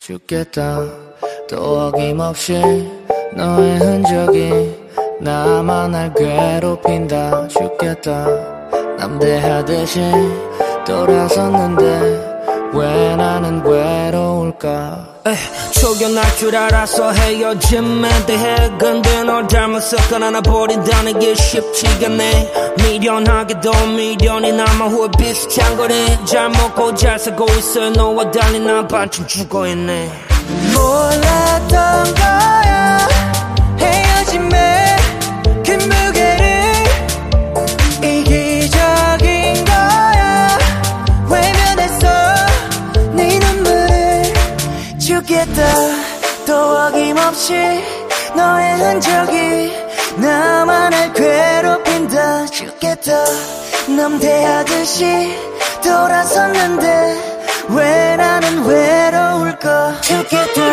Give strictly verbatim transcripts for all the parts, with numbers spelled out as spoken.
죽겠다 또 어김없이 너의 흔적이 나만 날 괴롭힌다. 죽겠다 남대하듯이 돌아섰는데 왜 나는 외로울까. 에이, 초견할 줄 알아서 헤어짐에 대해 근데 널 닮았을까 하나 버린다는 게 쉽지가 않네. 미련하게도 미련이 남아 후회 비슷한 거네. 잘 먹고 잘 살고 있어 너와 달리 난 반쯤 죽어있네. 몰랐던 거야 헤어짐에 그 무게를 이기적인 거야 외면했어 네 눈물을. 죽겠다 또 어김없이 너의 흔적이 나만을 괴롭힌다. 죽겠다 남대하듯이 돌아섰는데 왜 나는 외로울까. 죽겠다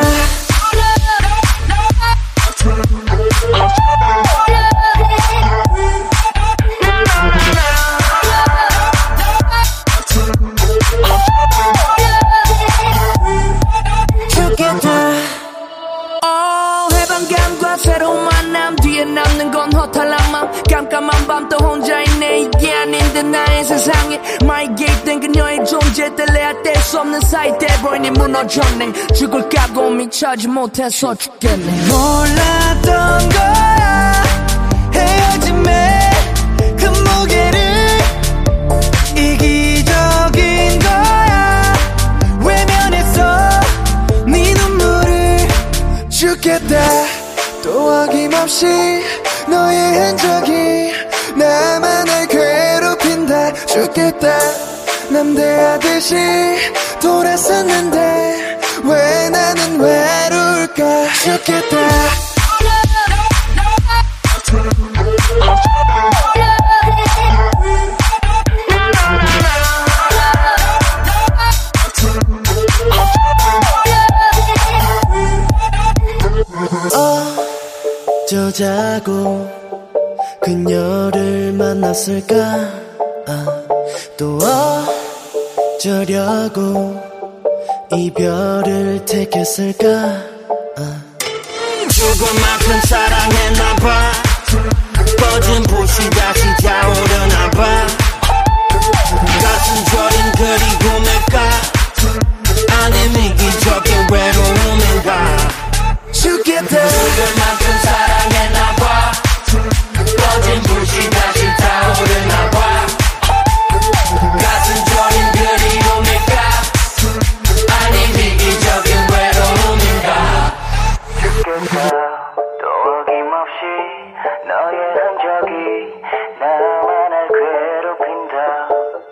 새로운 만남 뒤에 남는 건 허탈한 맘. 깜깜한 밤 또 혼자 있네. 이게 아닌데 나의 세상에 My gate 된 그녀의 존재 뗄래야 뗄 수 없는 사이 돼버리니 무너졌네. 죽을 각오 미쳐지 못해서 죽겠네. 몰랐던 거야 헤어짐에 그 무게를 이기적인 거야 외면했어 네 눈물을. 죽겠다 또 어김없이 너의 흔적이 나만을 괴롭힌다. 죽겠다 남대하듯이 돌아섰는데 왜 나는 외로울까. 죽겠다 어쩌자고 그녀를 만났을까. 아, 또 어쩌려고 이별을 택했을까. 아. 죽을 만큼 사랑했나봐. 꺼진 불씨 다시 타오르나봐. 가슴 저린 그리움일까 아님 이기적인 외로움인가. 죽겠다 죽을 만큼 사랑했나봐. 꺼진 불씨 다시 타오르나봐. 가슴 저린 그리움일까 아님 이기적인 외로움인가. 죽겠다 또 어김없이 너의 흔적이 나만을 괴롭힌다.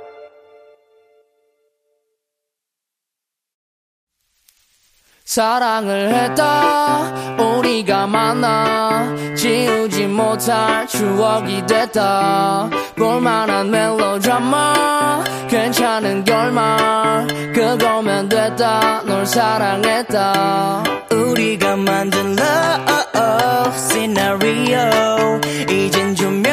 사랑을 했다 우리가 만나 지우지 못할 추억이 됐다. 볼만한 멜로드라마 괜찮은 결말 그거면 됐다. 널 사랑했다. 우리가 만든 love scenario 이젠 조명이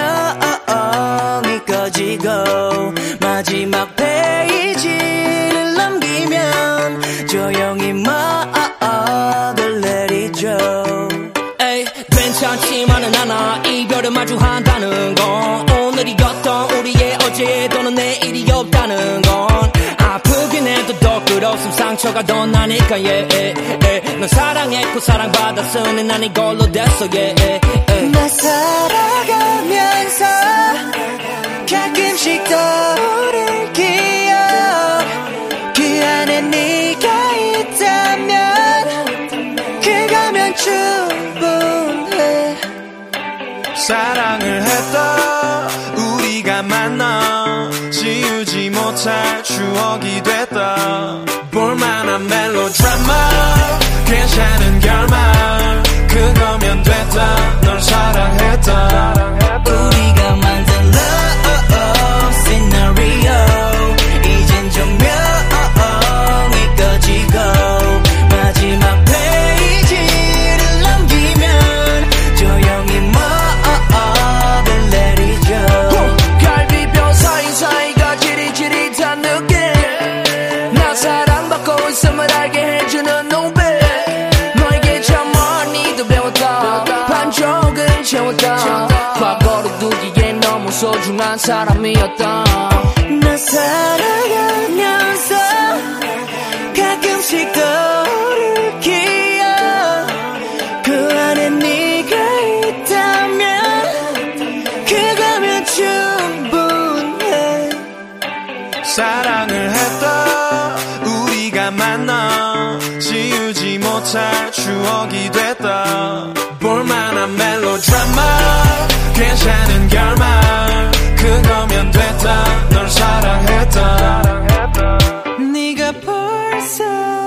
꺼지고 마지막 페이지를 넘기면 조용히 막을 내리죠. 에이 괜찮지만은 않아 이별을 마주한다는 건 오늘이었던 우리의 어제 또는 내일이 없다는 건 아프긴 해도 더 끝없음 상처가 더 나니까 yeah, yeah, yeah. 넌 사랑했고 사랑받았으니 난 이걸로 됐어 yeah, yeah, yeah. 나 살아가면서 가끔씩 떠오를 기억 그 안에 네가 있다면 그거면 충분해. 사랑을 했다 우리가 만나 지우지 못할 추억이 됐다. 볼만한 멜로드라마 괜찮은 결말 그거면 됐다. 널 사랑했다. 우리가 만든 love scenario 이젠 조명이 꺼지고 마지막 페이지를 넘기면 조용히 막을 내리죠. 갈비뼈 사이사이가 지릿지릿한 느낌. 나 사랑받고 있음을 알게 해주는 눈빛. 소중한 사람이었던 나 살아가면서 가끔씩 떠오를 기억 그 안에 네가 있다면 그거면 충분해. 사랑을 했다 우리가 만나 지우지 못할 추억이 됐다. 볼만한 멜로드라마 괜찮은 결말 그거면 됐다. 널 사랑했다. 네가 벌써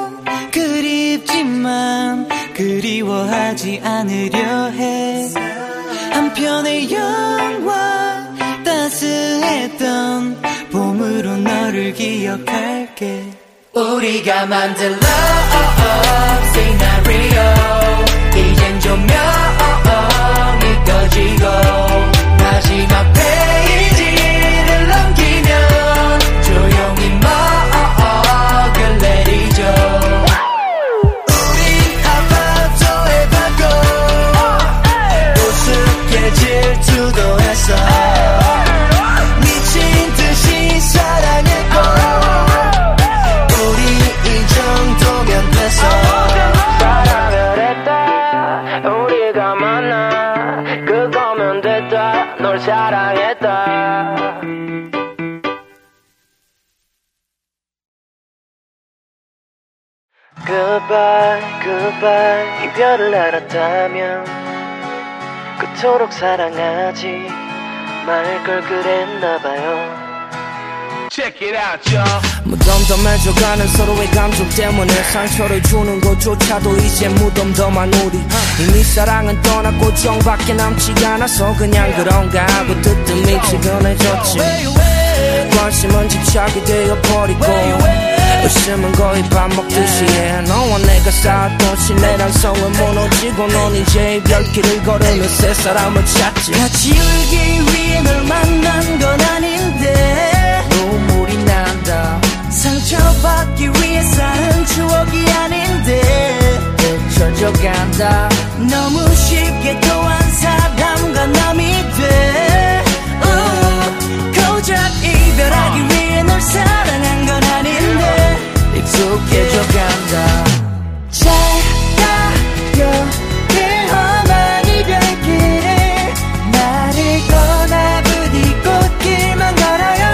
그립지만 그리워하지 않으려 해. 한편의 영화 따스했던 봄으로 너를 기억할게. 우리가 만든 love scenario 이젠 조명이 꺼지고 마지막 페이지를 넘기면 조용히 먹을 내리죠. 우리 아파트의 밖으로 우습게 질투도 했어. 미친 듯이 사랑했고 우리 이 정도면 됐어. 사랑을 했다 우리가 만나 그거면 됐다. 널 사랑했다. Goodbye, goodbye 이별을 알았다면 그토록 사랑하지 말 걸 그랬나봐요. Check it out, y'all. 무덤덤해져가는 서로의 감정 때문에 상처를 주는 것조차도 이제 무덤덤한 우리. 이미 사랑은 떠났고 정밖에 남지가 않아서 그냥 그런가 하고 뜨뜻미 지근해졌지. 관심은 집착이 되어버리고 웃음은 거의 밥 먹듯이 해. 너와 내가 쌓았던 신뢰랑 성은 무너지고 넌 이제 이별길을 걸으며 새 사람을 찾지. 같이 울기 위해 널 만난 건 아닌데 눈물이 난다. 상처받기 위해 쌓은 추억이 아닌데 잊혀져 간다. 너무 쉽게 또한 사람과 남이 돼. uh, 고작 이별하기 위해 널 사랑한 건 아닌데 익숙해져 간다. 잘 가요 그 험한 이별길을 나를 떠나 부디 꽃길만 걸어요.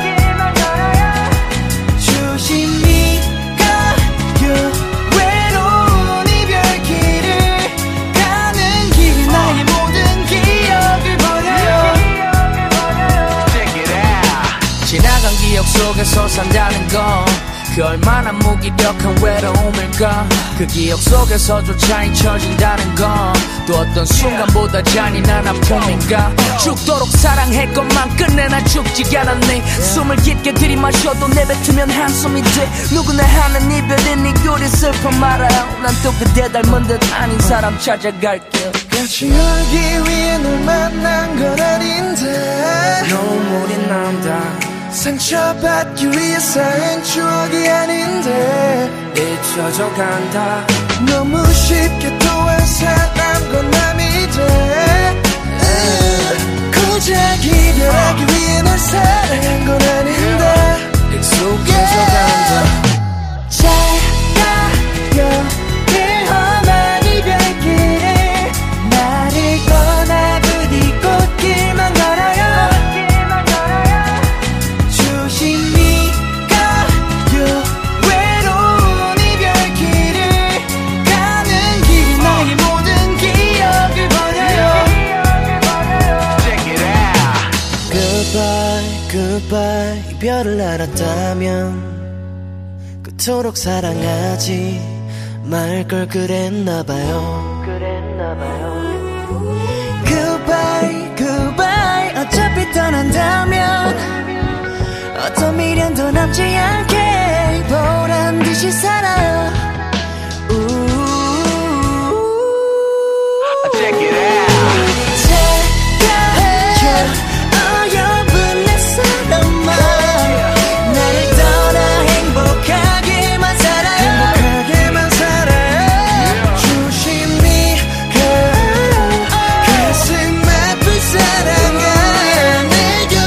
조심히 가요 외로운 이별길을 가는 길 나의 모든 기억을 버려요. 지나간 기억 속에서 산다는 건 그 얼마나 무기력한 외로움일까. 그 기억 속에서조차 잊혀진다는 건 또 어떤 순간보다 잔인한 아픔인가. 죽도록 사랑했건만 끝내 난 죽지 않았네. 숨을 깊게 들이마셔도 내뱉으면 한숨이 돼. 누구나 하는 이별은 이꼴이 슬퍼 말아요. 난 또 그대 닮은 듯 아닌 사람 찾아갈게. 같이 울기 위해 널 만난 건 아닌데 눈물이 난다. 상처받기 위해 쌓은 추억이 아닌데 잊혀져 간다. 너무 쉽게 또한 사랑한 건 남이 돼. 고작 이별하기 위해 널 사랑한 건 아닌데 익숙해져 간다. 잘 가요 그 험한 이별길을 나를 떠나 부디 꽃길만 걸어요. 조심히 가요 외로운 이별길을 가는 길 나의 모든 기억을 버려요. Goodbye, goodbye 이별을 알았다면 그토록 사랑하지 말 걸 그랬나봐요. Goodbye, goodbye 어차피 떠난다면 어떤 미련도 남지 않게 보란듯이 살아요. Check it out. 어여쁜 내 사람아 나를 떠나 행복하게만 살아요. 행복하게만 살아요. 조심히 가요 가슴 아픈 사랑아 내 곁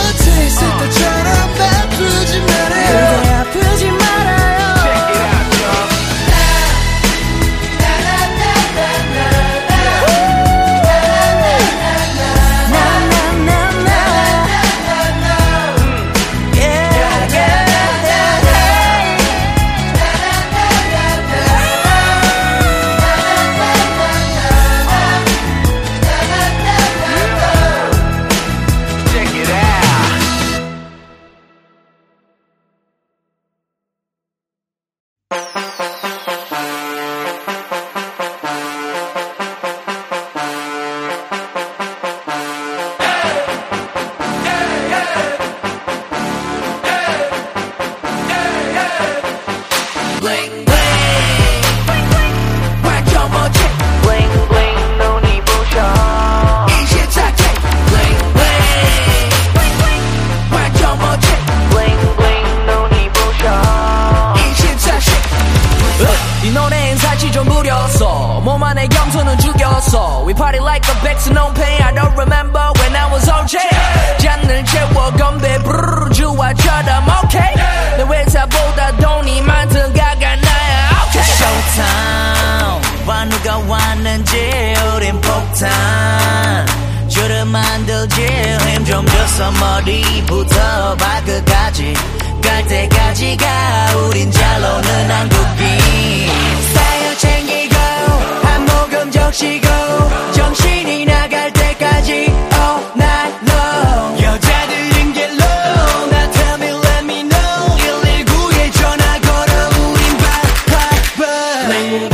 같이 좀 부렸어 몸 안에 염소는 죽였어 We party like a 백스 no pain I don't remember when I was on jail 잔을 채워 건배 브르르 주화처럼 okay 내 회사보다 돈이 많든 가가 나야 okay Showtime 와 누가 왔는지 우린 폭탄 줄을 만들지 힘 좀 줘서 머리부터 발끝까지 갈 때까지가 우린 잘 노는 한국인 스타일 챙기고 한 모금 적시고 정신이 나갈 때까지 all night long 여자들은 get low Now tell me let me know 일일구에 전화 걸어 우린 바빠봐 Bling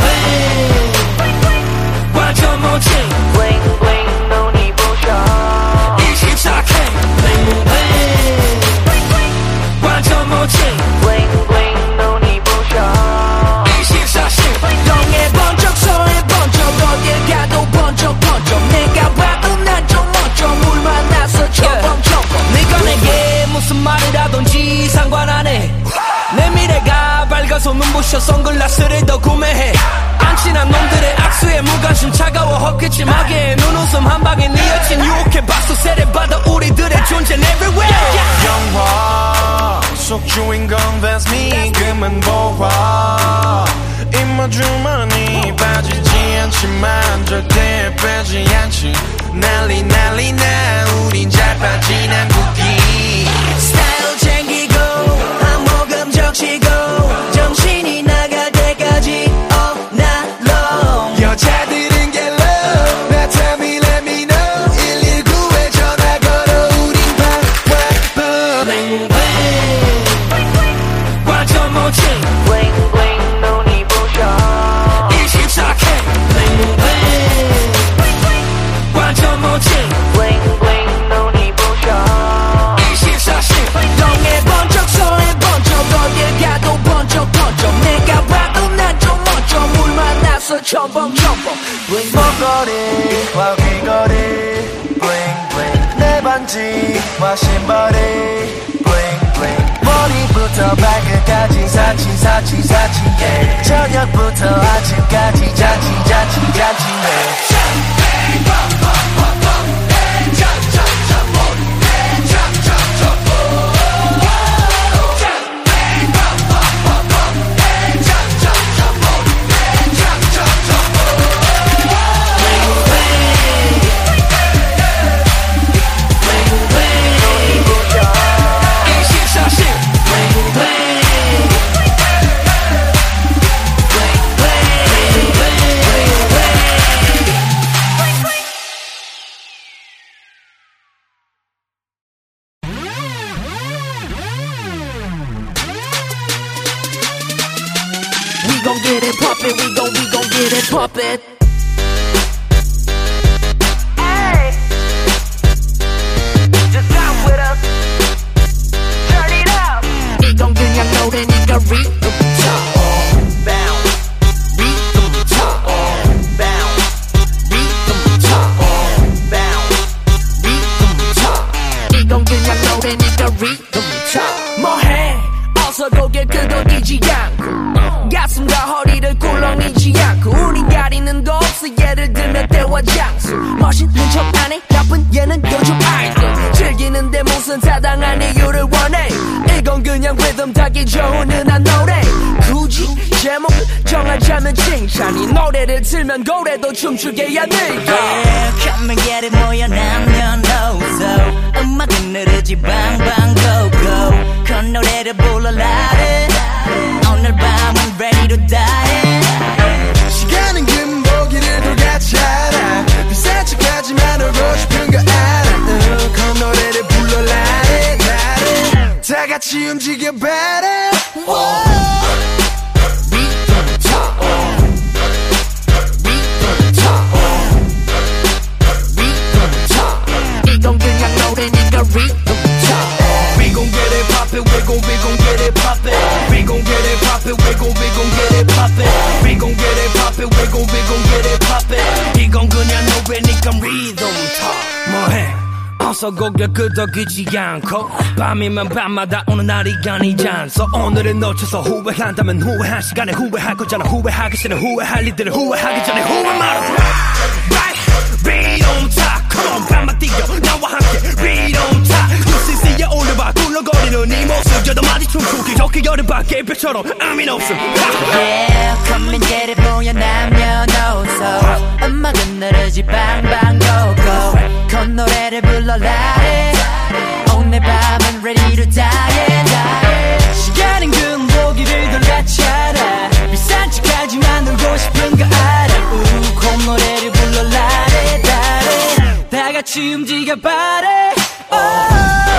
bling 완전 멋진 Bling bling 눈이 부셔 이십사 K Bling bling 완전 멋진 Bling bling 눈이 부셔 이십사 시 동해 번쩍 서해 번쩍 어딜 가도 번쩍 번쩍 내가 봐도 난 좀 멋져 물 만나서 첨벙 첨벙 네가 내게 무슨 말을 하던지 상관 안 해 내 미래가 밝아서 눈부셔 선글라스를 더 구매해 안 친한 놈들의 악수에 무관심 차가워 헛기침하게 눈웃음 한 방에 네 여친 유혹해 박수 세례받아 우리들의 존재는 everywhere 영화 속 주인공 that's me 그만 보아 입모 주머니 빠지지 않지만 절대 빼지 않지 난리 난리 나 우린 잘 빠진 한국인 스타일 챙기고 한 모금 적시고 정신이 나갈 때까지 all night long 여자들은 get low Now tell me let me know 일일구에 전화 걸어 우린 바빠봐 Bling bling 완전 멋진 Bling bling 눈이 부셔 이십사 K Bling bling 완전 멋진 Bling bling 눈이 부셔 이십사 시 동해 번쩍 서해 번쩍 어딜 가도 번쩍 번쩍 내가 봐도 난 좀 멋져 물 만나서 첨벙 첨벙 목걸이와 귀걸이 bling bling 내 반지와 신발이 bling bling 머리부터 발끝까지 사치 사치 사치 yeah. 저녁부터 아침까지 잔치 잔치 잔치 yeah. We gon' get it poppin', we gon' we gon' get it poppin'. Hey, just come with us, turn it up. 이건 그냥 노래니까 rhythm top, bounce, rhythm top, bounce, rhythm top, bounce, rhythm top. 이건 그냥 노래니까 rhythm top. 뭐해? 어서 고개 끄덕이지 않고. 가슴과 허리를 꿀렁이지 않고 우린 가리는 도 없어 예를 들면 때와 장소 멋있는 척 안해 나쁜 얘는 요즘 아이돌 즐기는데 무슨 타당한 이유를 원해 이건 그냥 리듬 타기 좋은 은한 노래 굳이 제목을 정하자면 칭찬이 노래를 틀면 고래도 춤추게 해야 돼 yeah, come and get it 모여 남녀노소 음악은 느르지 방방 go go 그 노래를 불러라 오늘 밤은 ready to die 시간은 금보기를 돌같이 알아 비싼 척하지만 울고 싶은 거 알아 그 노래를 불러라 나를 다 같이 움직여 봐라 Rhythm top Rhythm top Rhythm top 이건 그냥 노래니까 rhythm top We gon' get it poppin', we gon' we gon' get it poppin'. We gon' get it poppin', we gon' we gon' get it poppin'. We gon' get it poppin', we gon' we gon' get it poppin'. 이건 그냥 노래니까 rhythm top. 뭐해? 어, 어서 고개 끄덕이지 않고 밤이면 밤마다 오는 날이 아니지 않소. 오늘을 놓쳐서 후회한다면 후회한 시간에 후회할 거잖아. 후회하기 싫은 후회할 일들을 후회하기 전에 후회 말아. Right, read on top. Come on, 밤만 뛰어 나와 함께 read on top. 유씨씨에 올려봐 굴러거리는 이 모습. 여덟 마디 춤추기 좋게 여름밤 개별처럼 의미는 없음. Yeah, come and get it 보여 남녀노소 음악은 느르지 방방 고고 콧노래를 불러라 오늘 밤은 ready to die, die. 시간은 금보기를 돌려차라 비싼 척하지만 놀고 싶은 거 알아 우 콧노래를 불러라 다래 다같이 움직여봐라 oh.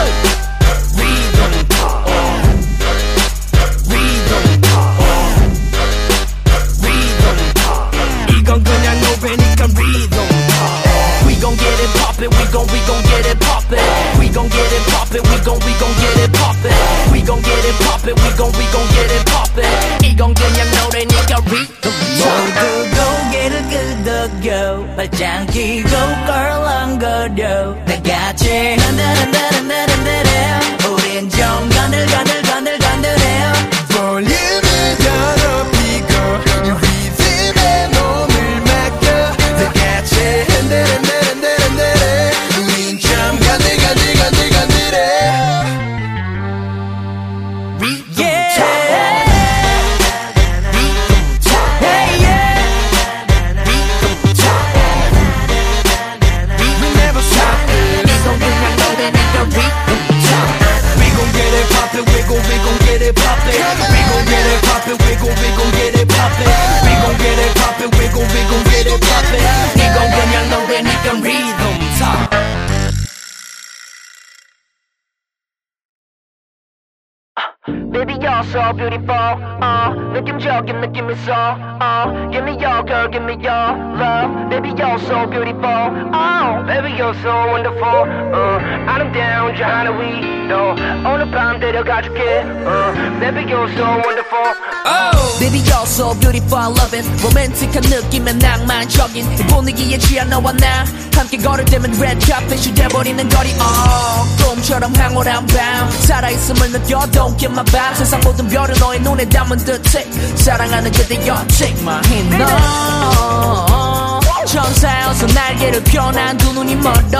이건 그냥 노래니까 rhythm. We gon' get it poppin', we gon' we gon' get it poppin'. We gon' get it poppin', we gon' we gon' get it poppin'. We gon' get it poppin', we gon' we gon' get it poppin'. 이건 그냥 노래니까 rhythm. 모두 고개를 끄덕여 발짱 끼고 껄렁거려 다같이 흔들흔들흔들흔들해 우린 좀 건들 건들 건들 건들해요 볼륨을 더럽히고 이 리듬에 몸을 맡겨 다같이 흔들흔들흔들흔들해 우린 좀 건들 건들 건들 건들해 Baby, you're so beautiful, uh, 느낌적인 느낌 있어, uh, give me your girl, give me your love. Baby, you're so beautiful, oh, baby, you're so wonderful, uh, 아름다운 저 하늘 위로 오늘 밤 데려가줄게, uh, baby, you're so wonderful, oh. Baby, you're so beautiful, I love it. 로맨틱한 느낌의 낭만적인 이 분위기에 취한 너와 나 함께 걸을 때면 red carpet이 돼버리는 거리, oh, 꿈처럼 황홀한 밤 살아있음을 느껴, don't get my vibe. 세상 모든 별을 너의 눈에 담은 듯해 사랑하는 그대였지 마힌 너 천사여서 날개를 펴난 두 눈이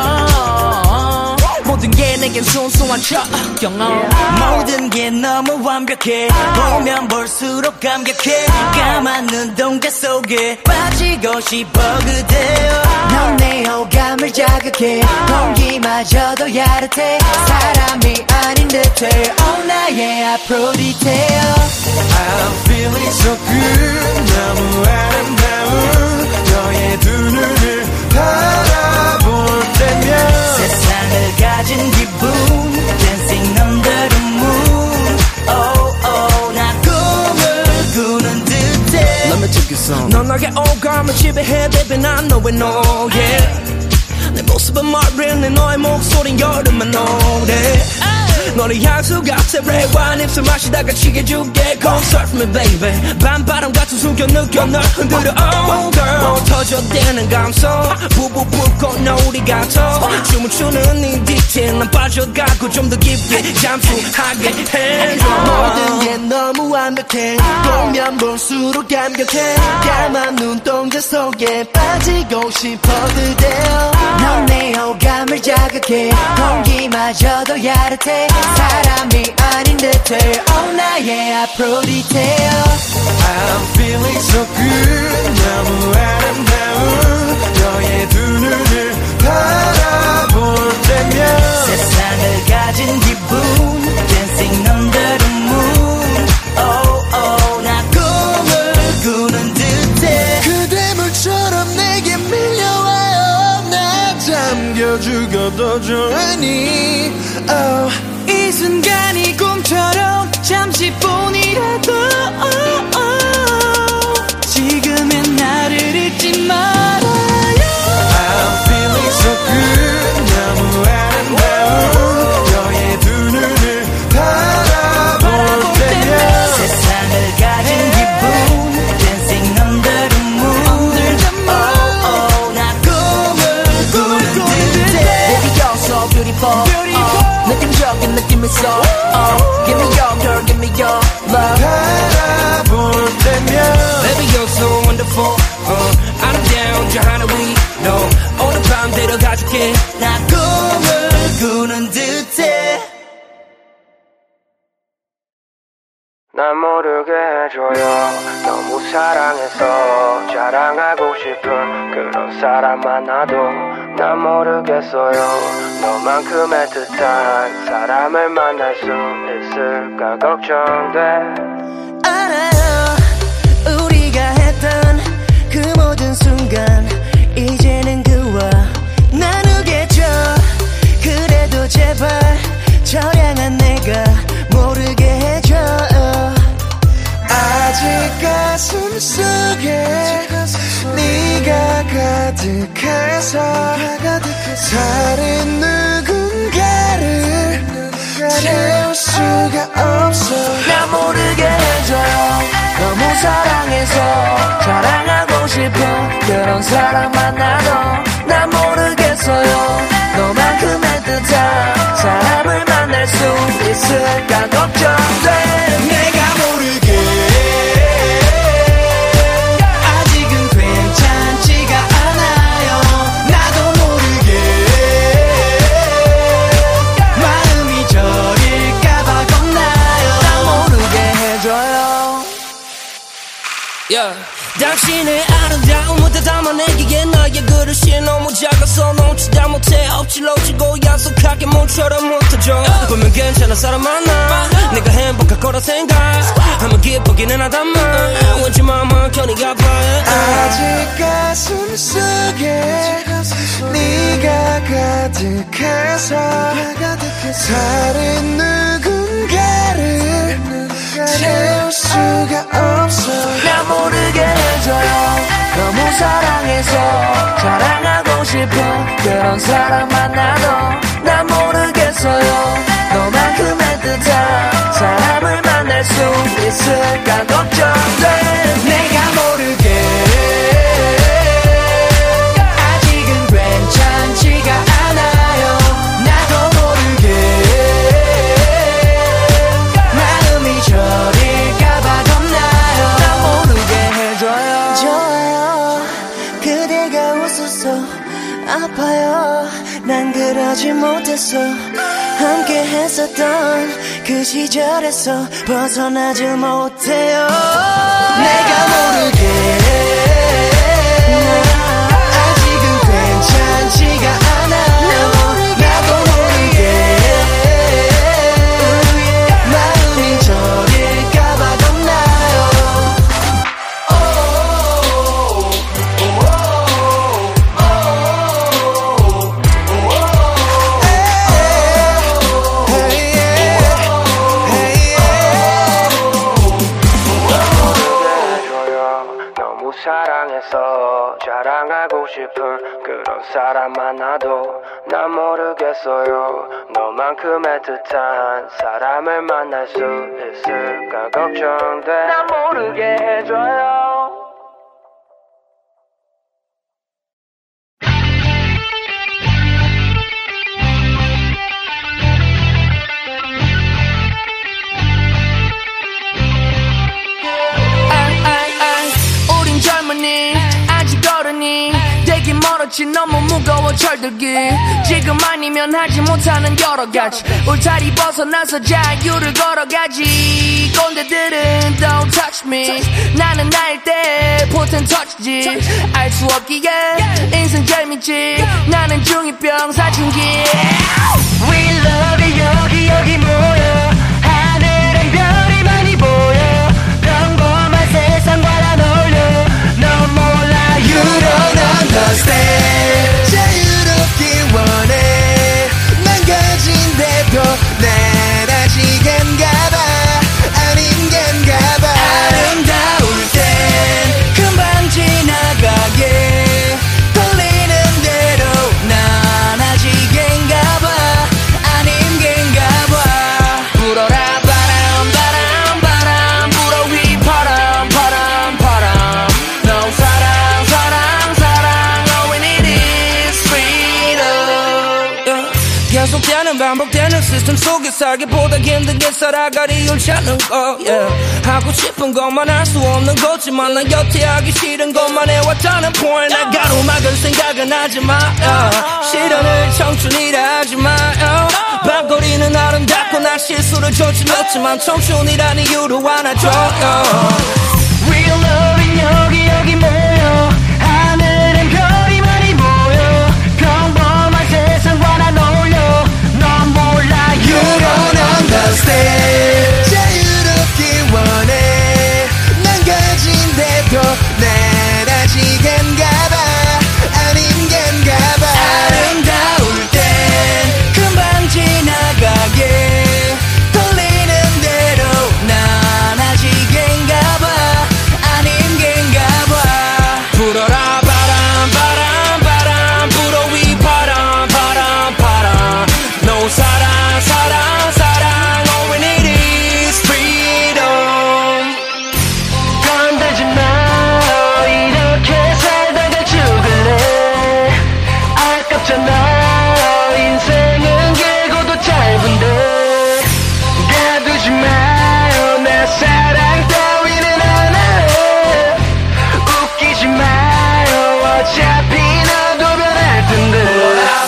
멀어 모든 게 내겐 순수한 첫 경험 모든 게 너무 완벽해 보면 볼수록 감격해 까만 눈동자 속에 빠지고 싶어 그대여 넌 내 호감을 자극해 공기마저도 야릇해 사람이 아닌 듯해 oh 나의 앞으로 디테일 I'm feeling so good 너무 아름다운 너의 두 눈을 바라볼 때면 세상을 가진 기분 Dancing under the moon Oh oh 나 꿈을 꾸는 듯해 Let me take you some 넌 나의 오감을 지배해 baby 난 너의 노예 내 모습은 말해 내 너의 목소린 여름의 노래 너를 향수 같아 red 입술 마시다가 취해줄게 Come surf me baby 밤바람 같은 숨겨 느껴 널 흔들어 Oh girl 터져대는 감성 부부 불꽃 우리 같아 춤을 추는 네 뒤에 난 빠져가고 좀 더 깊게 잠수하게 해줘 모든 게 너무 완벽해 보면 볼수록 감격해 까만 눈동자 속에 빠지고 싶어 그대여 넌 내 호감을 자극해 공기마저도 야릇해 사람이 아닌 듯해 oh 나의 앞으로 디테일 I'm feeling so good 너무 아름다운 너의 두 눈을 바라볼 때면 세상을 가진 기분 Dancing under the moon Oh oh 나 꿈을 꾸는 듯해 그대 물처럼 내게 밀려와요 나 잠겨 죽어도 좋으니 oh. 이 순간이 꿈처럼 잠시뿐이라도 oh, oh. 지금은 나를 잊지 말아요 I'm feeling so good 너무 아름다운 너의 두 눈을 바라볼 때면 세상을 가진 기분 Dancing under the moon Oh oh 나 꿈을 꾸는 듯해 Baby, you're so beautiful 사랑해서 자랑하고 싶은 그런 사람 만나도 난 모르겠어요. 너만큼 애틋한 사람을 만날 수 있을까 걱정돼. 알아요 우리가 했던 그 모든 순간 이제는 그와 나누겠죠. 그래도 제발 처량한 내가 모르게 해줘. 아직 가슴 속에 네가 가득해서 다른 누군가를 채울 수가 없어. 나 모르게 해줘요. 너무 사랑해서 자랑하고 싶어. 그런 사람 만나도 난 모르겠어요. 너만큼 애틋한 사람을 만날 수 있을까 걱정돼. 내가 모르게 아직은 괜찮지가 않아요. 나도 모르게 마음이 저릴까봐 겁나요. 나 모르게 해줘요. Yeah. 당신의 아름다운 무대 담아내기에 나의 그릇이 너무 작아서 놓치다 못해 억지로 지고 약속하게 몸처럼 못해줘. 보면 괜찮은 사람 만나 내가 행복할 거라 생각하면 기쁘기는 하다만 왠지 마음은 편히 아파해. 아직 가슴 속에 네가 가득해서 다른 누군가를 채울 수가 없어. 나 모르게 해줘요. 너무 사랑해서 자랑하고 싶어. 그런 사람 만나도 난 모르겠어요. 너만큼 애틋한 사람을 만날 수 있을까 걱정돼. 내가 모르게 아직은 괜찮지가 않아요. 나도 모르게 마음이 저릴까봐 겁나요. 나 모르게 해줘요. 좋아요 그대가 웃어서 아파요. 난 그러지 못했어. 함께 했었던 그 시절에서 벗어나지 못해요. 내가 모르게 아직은 괜찮지가 않아요. 나도 모르게 마음이 저릴까봐 겁나요. 너무 사랑해서 자랑하고 싶은 그런 사람 만나도 난 모르겠어요. 너만큼 애틋한 사람을 만날 수 있을까 걱정돼. 나 모르게 해줘요. 아직 어른이 되긴 멀었지. 너무 무거워 철들기. 지금 아니면 하지 못하는 여러 가지 울타리 벗어나서 자유를 걸어가지. 꼰대들은 don't touch me. 나는 나일 때 포텐 터치지. 알 수 없기에 인생 재밌지. 나는 중이병 사춘기. We love you 여기 여기 모여 하늘엔 별이 많이 보여. 평범한 세상과 난 어울려. 넌 몰라 You don't understand. 자유롭기 원해. 난 가진데도 난 아직 겐가봐. 아닌 겐가봐. 아름다울 땐 금방 지나가게. 떨리는 대로 난 아직 겐가봐. 아닌 겐가봐. 불어라 바람 바람 바람 불어 휘파람 바람 바람. No 사랑 사랑 사랑 All we need is freedom. Yeah. 계속되는 반복되는 시스템 속에 살기보다 힘들게 살아갈 이유를 찾는 거 yeah. 하고 싶은 것만 할 수 없는 거지만 난 여태 하기 싫은 것만 해왔다는 point. 나 가로막을 생각은 하지마 yeah. 실현을 청춘이라 하지마 yeah. 밤거리는 아름답고 난 실수를 저질렀지만 청춘이란 이유로 안아줘 yeah. Real love인 여기 여기 모여 하늘엔 별이 많이 보여 평범한 세상과 난 어울려 넌 몰라 You don't understand 자유롭게 원해 난 가진데도 난 아직 안가봐 아닌 겐가봐 아름다울 땐 금방 지나가게 떨리는 대로 난 아직 겐가봐 아닌 겐가봐 불어라 바람 바람 바람 불어 위 바람 바람 바람 No 사랑 사랑 사랑 All we need is freedom 건들지 마 이렇게 살다가 죽을래 아깝잖아 인생은 길고도 짧은데 가두지 마요 내 사랑 따위는 안 해 웃기지 마요 어차피 나도 변할 텐데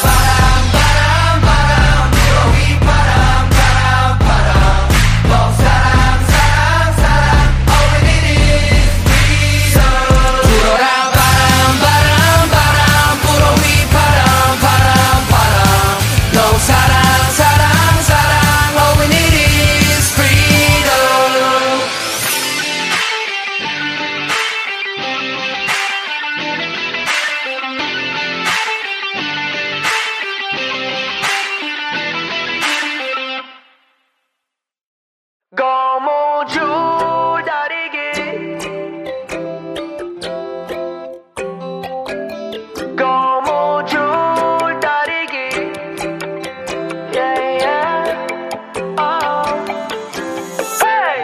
불어라 바람 바람 바람 불어 위 바람 바람 바람 No 사랑 사랑 사랑 All we need is freedom 고무줄 다리기 고무줄 다리기 yeah, yeah. Oh. Hey.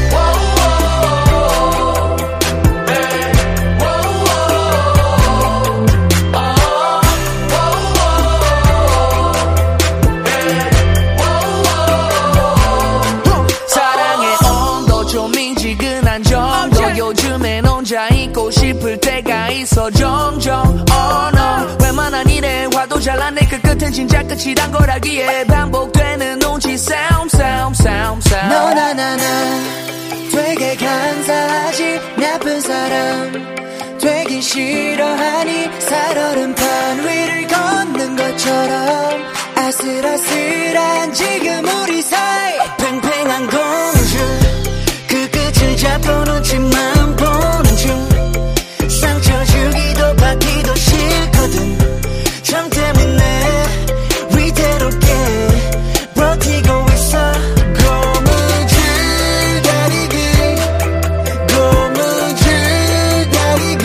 사랑의 온도 좀 미지근한 정도 요즘엔 혼자 있고 싶을 때가 있어 종종 Oh no 웬만한 일회화도 잘난 내 그 끝은 진짜 끝이란 걸 알기에 반복되는 눈치 싸움 싸움 싸움 싸움 너나나나 되게 감사하지 나쁜 사람 되긴 싫어하니 살얼음판 위를 걷는 것처럼 아슬아슬한 지금 우리 사이 팽팽한 공주 그 끝을 잡고 눈치만 보는 중 상처 주기도 받기도 싫거든 정 때문에 위태롭게 버티고 있어 고무줄 다리기 고무줄 다리기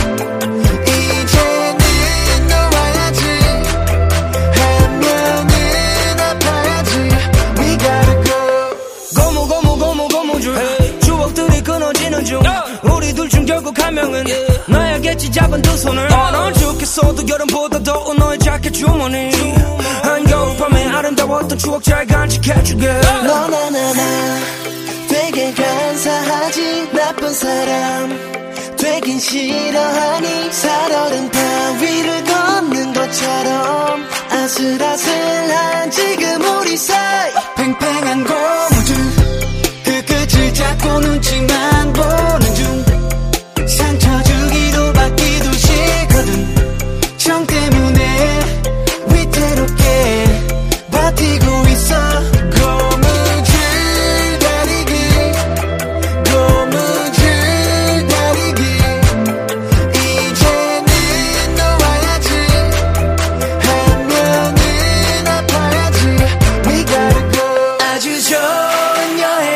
이제는 놓아야지 한 명은 아파야지 We gotta go 고무 고무 고무 고무줄 추억들이 끊어지는 중 우리 둘 중 결국 한 명은 나야겠지 잡은 두 손을 어, 넌 죽겠어도 여름보다 더운 너의 자켓 주머니 한겨울밤에 아름다웠던 추억 잘 간직해주게 너나나나 되게 감사하지 나쁜 사람 되긴 싫어하니 살얼음판 위를 걷는 것처럼 아슬아슬한 지금 우리 사이 팽팽한 고무줄 그 끝을 잡고 눈치만 보는 중 상처 주기도 받기도 싫거든 정 때문에 위태롭게 버티고 있어 고무줄 다리기 고무줄 다리기 이제는 놓아야지 한 명은 아파야지 We gotta go 아주 좋은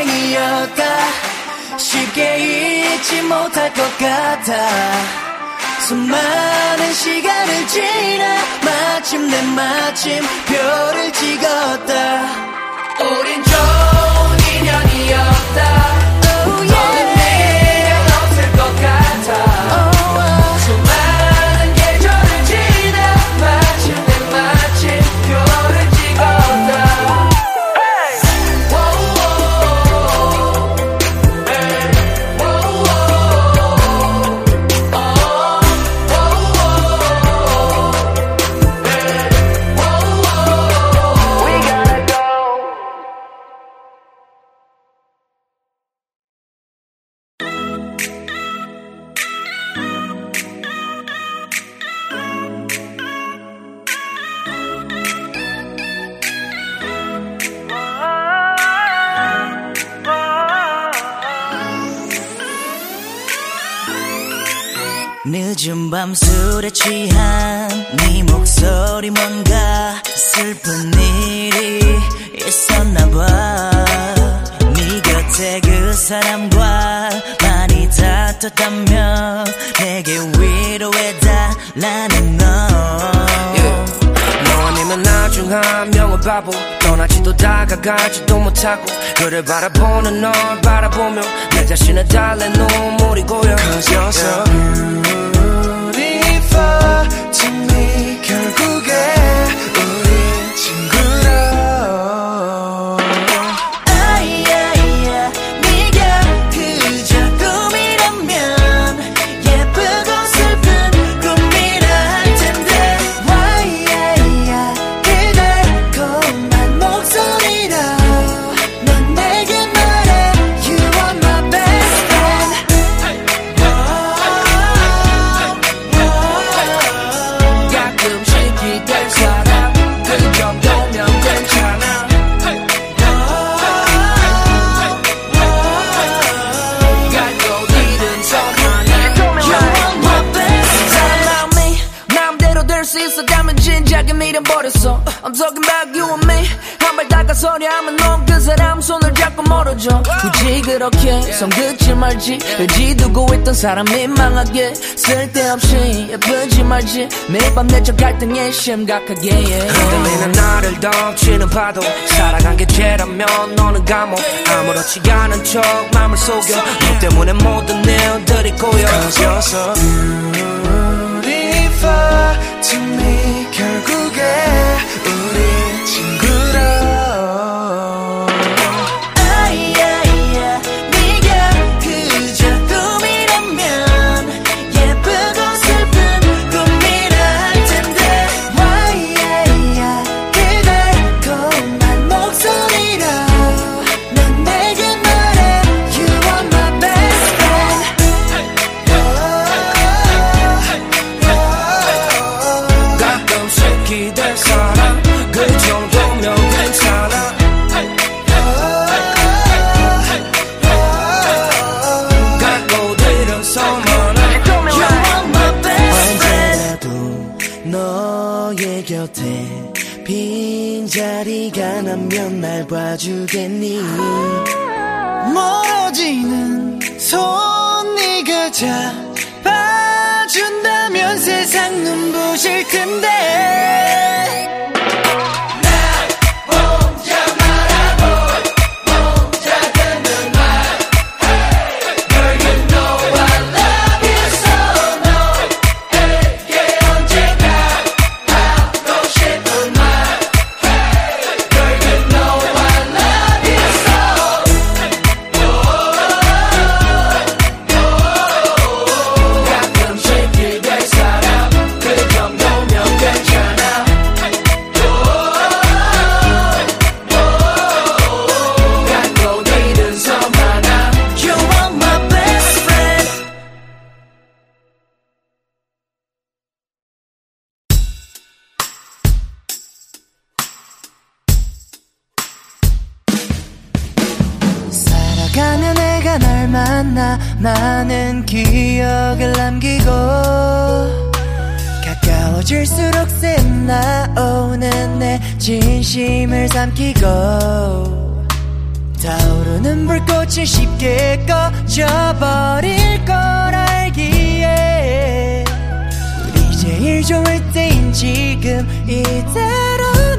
여행이었다 쉽게 잊지 못할 것 같아 수많은 시간을 지나 마침내 마침 별을 찍었다 우린 좋은 인연이었다 늦은 밤 술에 취한 네 목소리 뭔가 슬픈 일이 있었나봐. 네 곁에 그 사람과 많이 다퉜다며 내게 위로해달라는 너. yeah. 너 아니면 나중 한 명은 바보, 떠나지도 다가가지도 못하고 그를 바라보는 널 바라보며 내 자신을 달래 눈물이 고여. Cause you're so beautiful to me. 결국에 우리 친구로. 아이야이야 네가 그저 꿈이라면 예쁘고 슬픈 꿈이라 할 텐데. 와이야이야 그 달콤한 목소리로 넌 내게 말해 You are my best friend. 가끔씩 기댈 사람 그 정도면 괜찮아. 갈곳 잃은 성 하나. You are my best friend. Allow me 마음대로 될 수 있었다면 진작에 밀어버렸어. I'm talking about you and me. 한 발 다가서려 하면 넌 그 사람 손을 잡고 멀어져. 굳이 그렇게 손 긋지 말지. 의지 두고 있던 사람 민망하게 쓸데없이 예쁘지 말지. 매일 밤 내적 갈등에 심각하게 yeah. 흔들리는 나를 덮치는 파도 살아간 게 죄라면 너는 감옥. 아무렇지 않은 척 맘을 속여 너 때문에 모든 일들이 고여. Cause you're so beautiful to me. 결국에 우리 친구로. 아이야이야 네가 그저 꿈이라면 예쁘고 슬픈 꿈이라 할 텐데. 와이야이야 그 달콤한 목소리로 넌 내게 말해 You are my best friend. 가끔씩 기댈 사람 그 정도면 괜찮아. 갈곳 잃은 성 하나. You are my best friend. 언제라도 너의 곁에 빈자리가 나면 날 봐주겠니. 멀어지는 손 네가 잡아준다면 세상 눈부실 텐데. 가끔씩 기댈 사람 그 정도면 괜찮아. 갈곳 잃은 성 하나. You are my best friend. 살아가며 내가 널 만나 많은 기억을 남기고 가까워질수록 샘나오는 내 진심을 삼키고 타오르는 불꽃은 쉽게 꺼져버릴 걸 알기에 우리 제일 좋을 때인 지금 이대로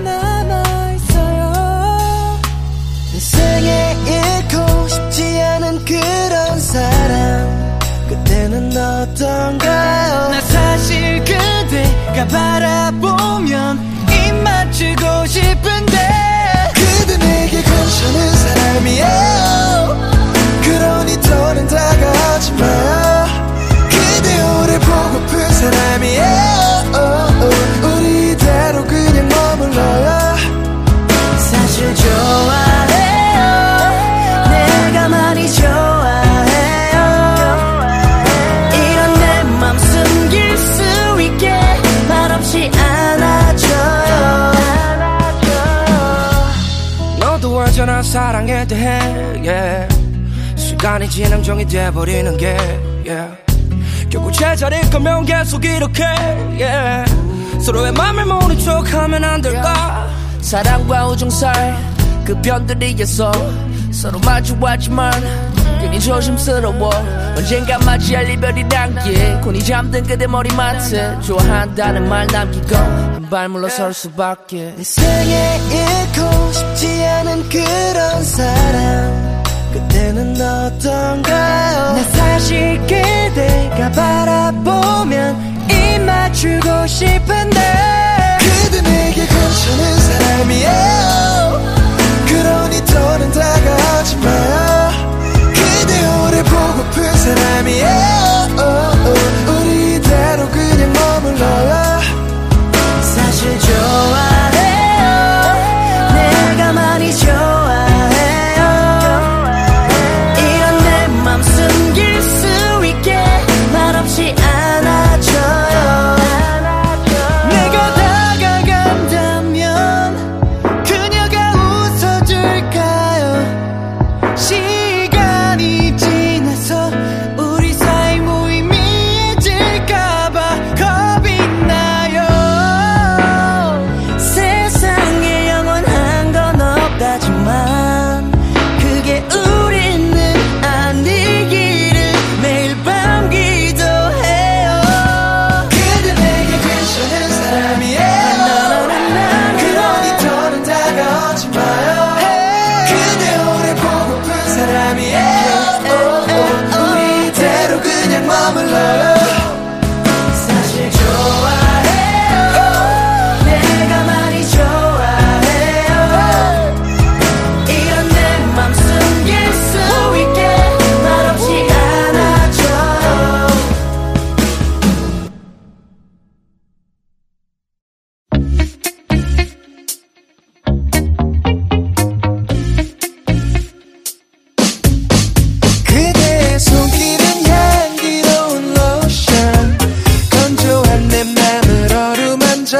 남아있어요. 내 생에 잃고 싶지 않은 그런 사람 그때는 어떤가요? 나 사실 그대가 바라보면 입 맞추고 싶은데 그대 내게 괜찮은 사람이에요. 그러니 더는 다가오지 마. 그대 오래 보고픈 사람이에요. 우리 이대로 그냥 머물러요. 사실 좋아해요. 내가 많이 좋아해요. 이런 내 맘 숨길 수 있게 말없이 안아줘요. 너도 언제나 사랑에 대해 yeah. 시간이 지나면 정이 돼버리는 게 yeah. 결국 제자리일 거면 계속 이렇게 yeah. 서로의 맘을 모른 척하면 안 될까. 사랑과 우정살 그 변들이겠어. 서로 마주하지만 괜히 조심스러워. 언젠가 맞이할 이별이란 게 곤히 잠든 그대 머리맡에 좋아한다는 말 남기고 한 발 물러설 수밖에. 내 생에 잃고 싶지 않은 그런 사람 그때는 어떤가요? 나 사실 그대가 바라보면 입 맞추고 싶은데 그대 내게 괜찮은 사람이에요. 그러니 더는 다가오지 마요. 그대 오래 보고픈 사람이에요. 우리 이대로 그냥 머물러요. 사실 좋아해요. 내가 많이 좋아해요. 이런 내 맘 숨길 수 있게 말없이 안아줘요. 내가 다가간다면 그녀가 웃어줄까요? 시간이 지나서 우리 사이 무의미해질까봐 겁이 나요. 세상에 영원한 건 없다지만 그게 우리는 아니기를 매일 밤 기도해요. 그대 내게 괜찮은 사람이에요. 그러니 더는 다가오지 마요. 그대 오래 보고픈 사람이에요. 우리 이대로 그냥 머물러요. 사실 좋아해요. 내가 많이 좋아해요. 이런 내 맘 숨길 수 있게 말없이 안아줘요. 그대의 손길은 향기로운 로션 건조한 내 맘을 어루만져.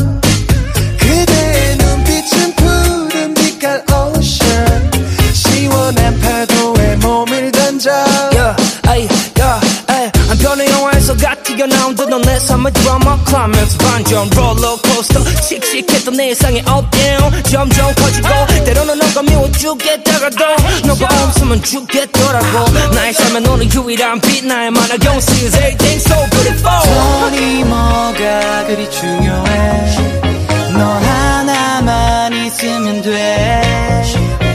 그대의 눈빛은 푸른 빛깔 오션 시원한 파도에 몸을 던져. Yeah, ay, yeah, ay. 한편의 영화에서 갓기가 나온 듯 넌 내 삶의 드라마 클라이맥스 반전 롤러코스터 씩씩했던 내 일상의 updown 점점 커지고 때로는 너가 미워 죽겠다가도 너가 없으면 죽겠더라고. 나의 삶에 너는 유일한 빛 나의 만화 경시 is everything so beautiful. 돈이 뭐가 그리 중요해. 너 하나만 있으면 돼.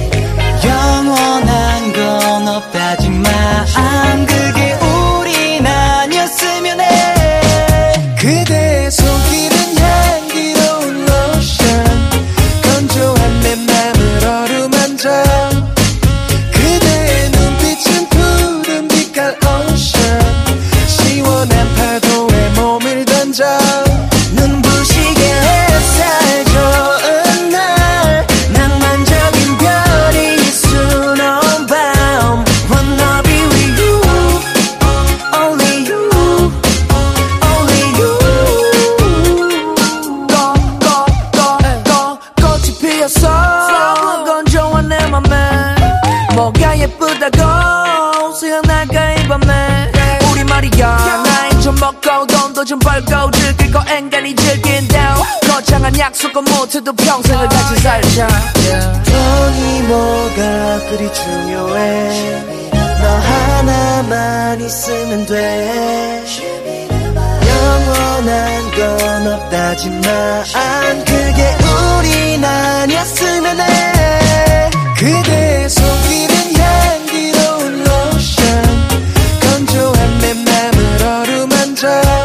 영원한 건 없다지만 그게 우린 아니었으면 해. 그대의 손길은 향기로운 로션 건조한 내 맘을 어루만져. 그대의 눈빛은 푸른 빛깔 오션 시원한 파도에 몸을 던져. 눈부시게 햇살 좋은 날 낭만적인 별이 수놓은 밤 Wanna be with you Only you Only you 꽃이 피었어 건조한 내 맘에 뭐가 예쁘다고 수영날까 이 밤에. 우리 말이야 나이 좀 먹고 돈도 좀 벌고 즐길 거 앵간히 즐긴다. 거창한 약속은 못해도 평생을 같이 살자. yeah. 돈이 뭐가 그리 중요해. 너 하나만 있으면 돼. 영원한 건 없다지만 그게 우린 아니었으면 해. 그대의 손길은 향기로운 로션 건조한 내 맘을 어루만져.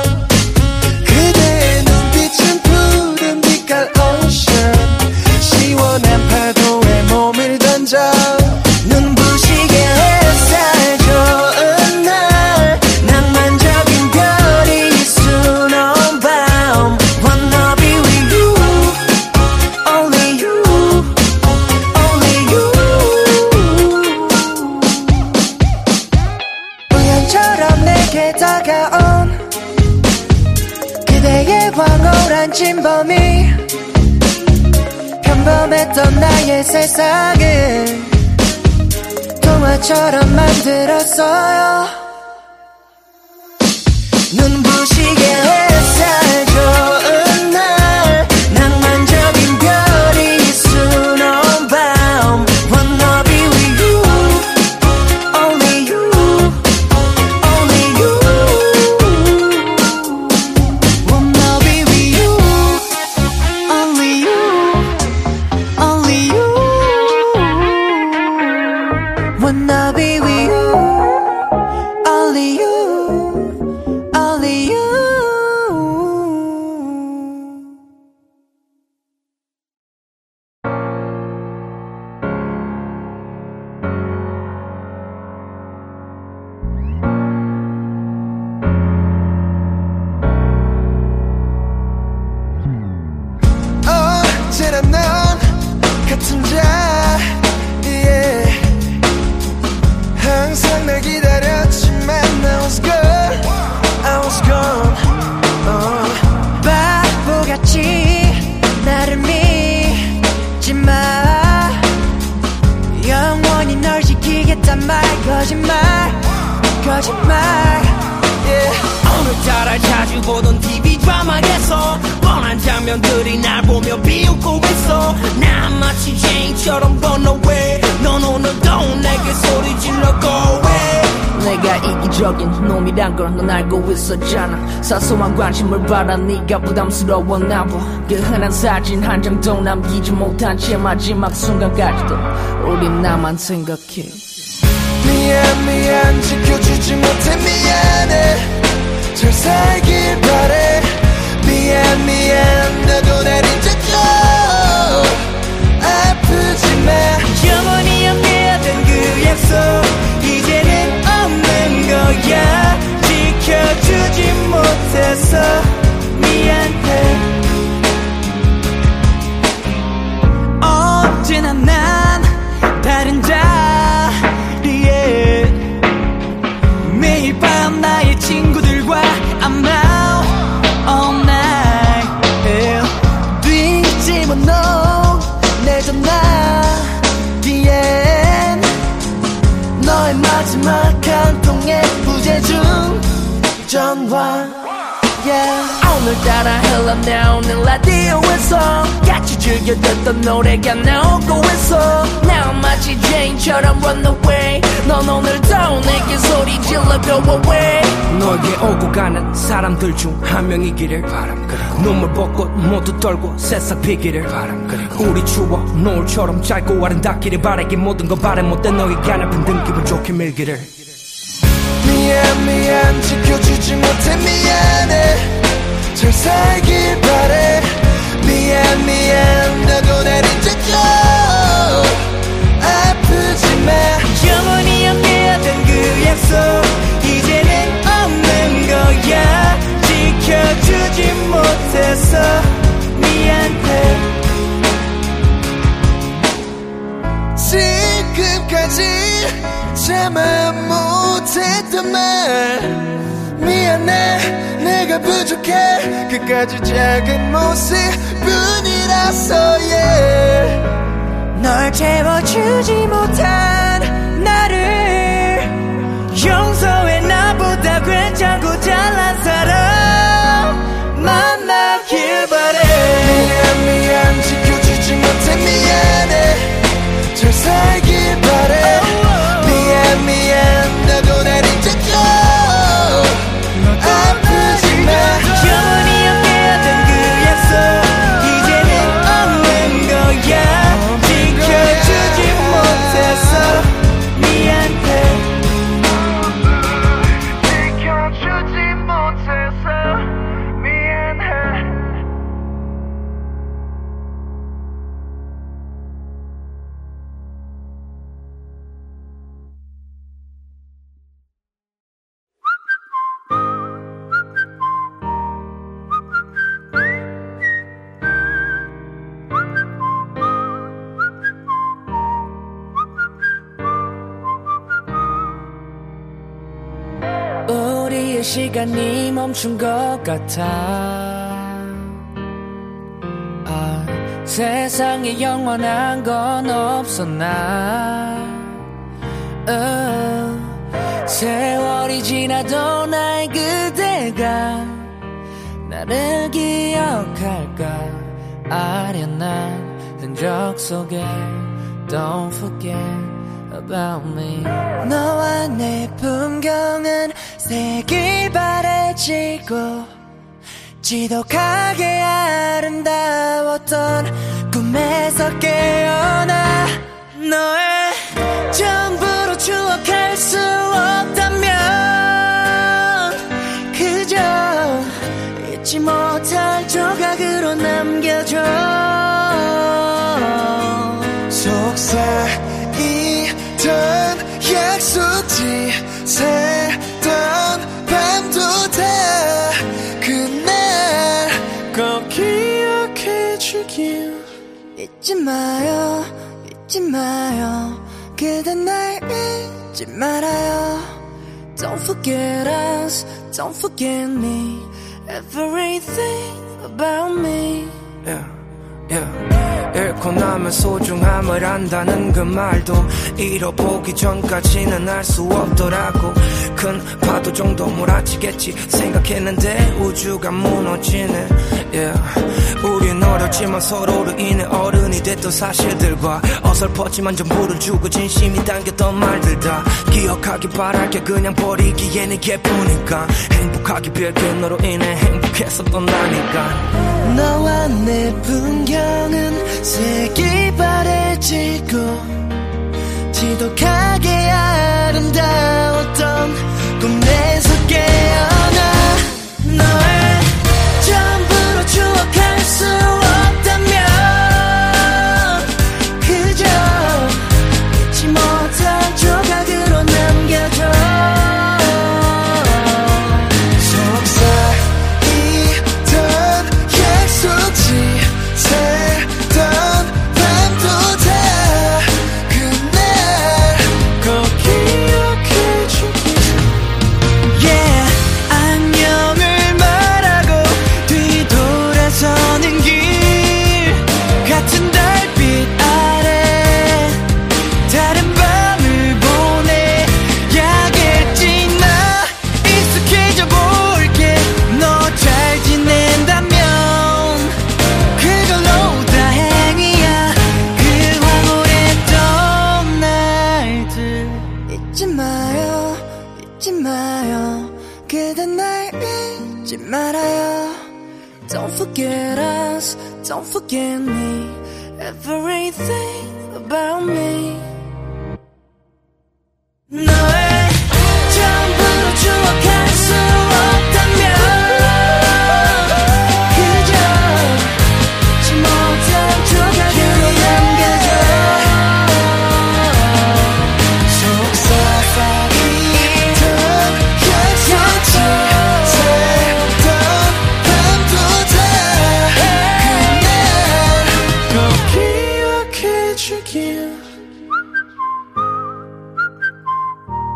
그대의 눈빛은 푸른 빛깔 오션 시원한 파도에 몸을 던져. 눈부시게 햇살 좋은 날 낭만적인 별이 수놓은 밤 Wanna be with you Only you Only you 우연처럼 내게 다가온 그대의 황홀한 진범이 평범했던 나의 세상을 동화처럼 만들었어요. 눈부시게 햇살 좋은 날 낭만적인 별이 수놓은 밤 Wanna be with you Only you Only you Wanna be with you Only you Only you Wanna be with you Only you Only you 언제나 넌 같은 자리에 항상 날 기다렸지만 I was gone I was gone uh. 바보같이 나를 믿지 마 영원히 널 지키겠단 말 거짓말 거짓말 yeah. 오늘따라 자주 보던 티비 드라마에서 뻔한 장면들이 날 보며 비웃고 있어 난 마치 제인처럼 run away 넌 오늘도 내게 소리 질러 go away 내가 이기적인 놈이란 걸 넌 알고 있었잖아 사소한 관심을 받아 네가 부담스러웠나 봐 그 흔한 사진 한 장도 남기지 못한 채 마지막 순간까지도 우린 나만 생각해 미안 미안 지켜주지 못해 미안해 잘 살길 바래 미안 미안 너도 날 잊었죠 아프지 마 영원히 함께하던 그 약속 이제는 없는 거야 지켜주지 못해서 미안해 언제나 난 다른 자리에 매일 밤 나의 친구들과 I'm out all night yeah. 뒤집어 놓은 내 전화기엔 너의 마지막 한 통의 부재중 전화 yeah. 오늘따라 흘러나오는 라디오에서 같이 즐겨 듣던 노래가 나오고 있어 난 마치 제인처럼 run away 넌 오늘도 내게 소리 질러 go away 너에게 오고 가는 사람들 중 한 명이기를 바람 그리고 눈물벚꽃 모두 떨고 새싹 피기를 바람 그리고 우리 추억 노을처럼 짧고 아름답기를 바라기 모든 거 바래 못된 너에게 아픈 등 기분 좋게 밀기를 미안 미안 지켜주지 못해 미안해 잘 살길 바래 미안 미안 너도 날 잊었죠 아프지 마 영원히 함께하던 그 약속 이제는 없는 거야 지켜주지 못해서 미안해 지금까지 참아 못했던 말 미안해 내가 부족해 끝까지 작은 모습뿐이라서 yeah. 널 채워주지 못한 나를 용서해 나보다 괜찮고 잘난 사람 만나길 바래 미안 미안 지켜주지 못해 미안해 잘 살길 바래 미안 미안 너도 날 잊었죠 아프지 마 영원히 함께하던 그 약속 이제는 없는 거야 지켜주지 못해서 미안해 지켜주지 못해서 미안해 우리의 시간이 멈춘 것 같아 아, 세상에 영원한 건 없었나 uh, 세월이 지나도 나의 그대가 나를 기억할까 아련한 흔적 속에 Don't forget about me. 너와 내 풍경은 색이 바래지고 지독하게 아름다웠던 꿈에서 깨어나 너의 전부로 추억할 수 없다면 그저 잊지 못할 조각으로 남겨줘. 속삭이던 약속지 새던 밤도 다 그날 꼭 기억해주길. 잊지 마요 잊지 마요 그댄 날 잊지 말아요. Don't forget us Don't forget me Everything about me. Yeah, yeah. 잃고 나면 소중함을 안다는 그 말도 잃어보기 전까지는 알 수 없더라고. 큰 파도 정도 몰아치겠지 생각했는데 우주가 무너지네. Yeah. 우린 어렸지만 서로로 인해 어른이 됐던 사실들과 어설펐지만 전부를 주고 진심이 담겼던 말들 다 기억하기 바랄게. 그냥 버리기엔 이게뿐이니까 행복하기 빌게 너로 인해 행복했었던 나니까. 너와 내 풍경은 색이 바래지고 지독하게 아름다웠던 꿈에서 깨어나 너의 전부로 추억할 수 없다면 그저 잊지 못할 조각으로 남겨줘. 속삭이던 약속지 새던 밤도 다 그날 꼭 기억해줄게. Yeah, 안녕을 말하고 뒤돌아서는 길 같은 달빛 아래 다른 밤을 보내야겠지. 나 익숙해져 볼게. 너 잘 지낸다면 그걸로 다행이야. 그 황홀했던 날들 잊지 마요 잊지 마요 그댄 날 잊지 말아요. Don't forget us Don't forget me Everything about me. 너의 전부로 추억할 수 없다면 그저 잊지 못할 조각으로 남겨줘. 속삭이던 약속지 새던 밤도 다 그날 꼭 기억해주길.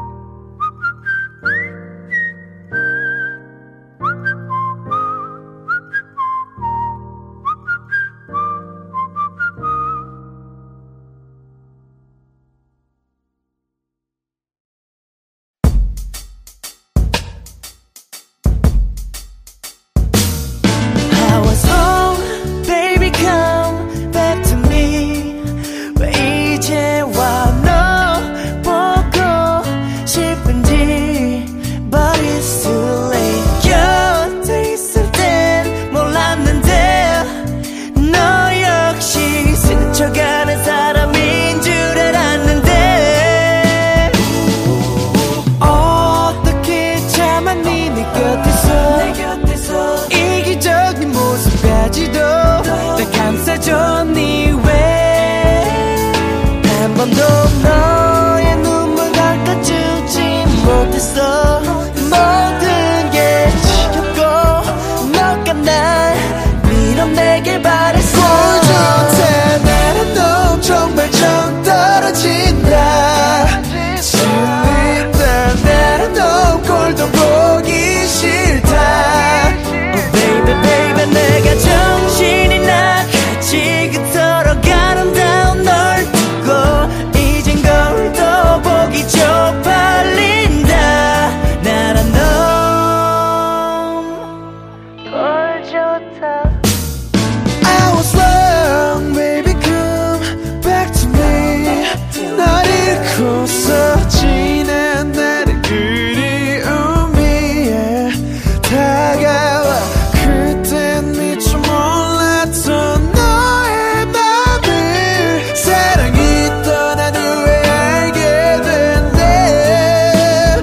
좋다. I was wrong, baby, come back to me. 널 잃고서 지난 나를 그리움 위에 다가와. 그땐 미처 몰랐던 너의 맘을 사랑이 떠난 후에 알게 된대.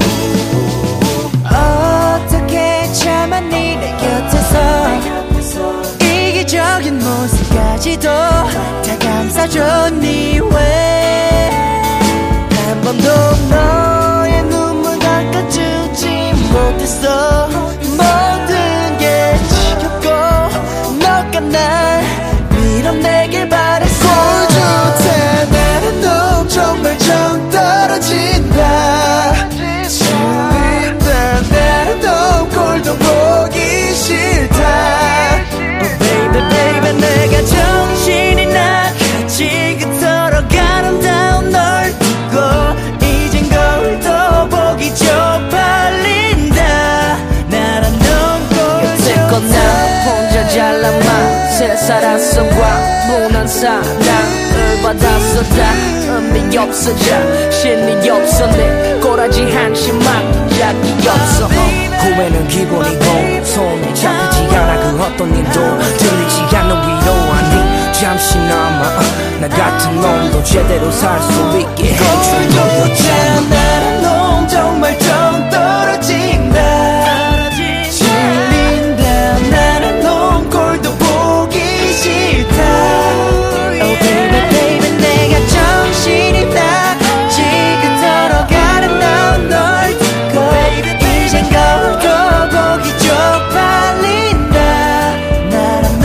어떻게 참았니 내 곁에서 이기적인 모습까지도 다 감싸줬니. 왜 한 번도 너의 눈물 닦아주지 못했어. 모든 게 지겹고 너가 날 밀어내길 바랬어. 꼴 좋다. 나는 너 정말 정 떨어진다. 질린다. 나는 너 꼴도 보기 싫다. Oh baby baby 내가 정신이 나갔지. 그토록 아름다운 널 두고 이젠 거울도 보기 쪽팔린다. 나란 넌 여태껏 나 혼자 잘나만 새 살았어. 과분한 사랑을 받았어. 다 의미 없어져. 신이 없어. 내 꼬라지 한심한 약이 없어. 후회는 기본이고 손에 잡히지 않아 그 어떤 일도. 들리지 않는 위로하니 잠시나마 나 같은 놈도 제대로 살 수 있게 해준 너였잖아. 나란 놈 정말 정 떨어진다. 질린다. 나란 놈 꼴도 보기 싫다. Oh baby baby 내가 정신이 나갔지. 그토록 아름다운 널 두고 이젠 거울도 보기 쪽팔린다. 나란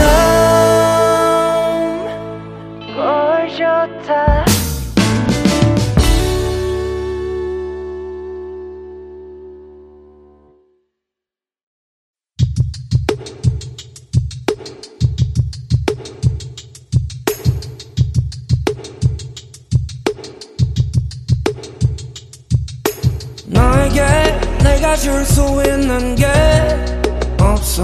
놈 꼴 좋다. 너에게 내가 줄 수 있는 게 없어.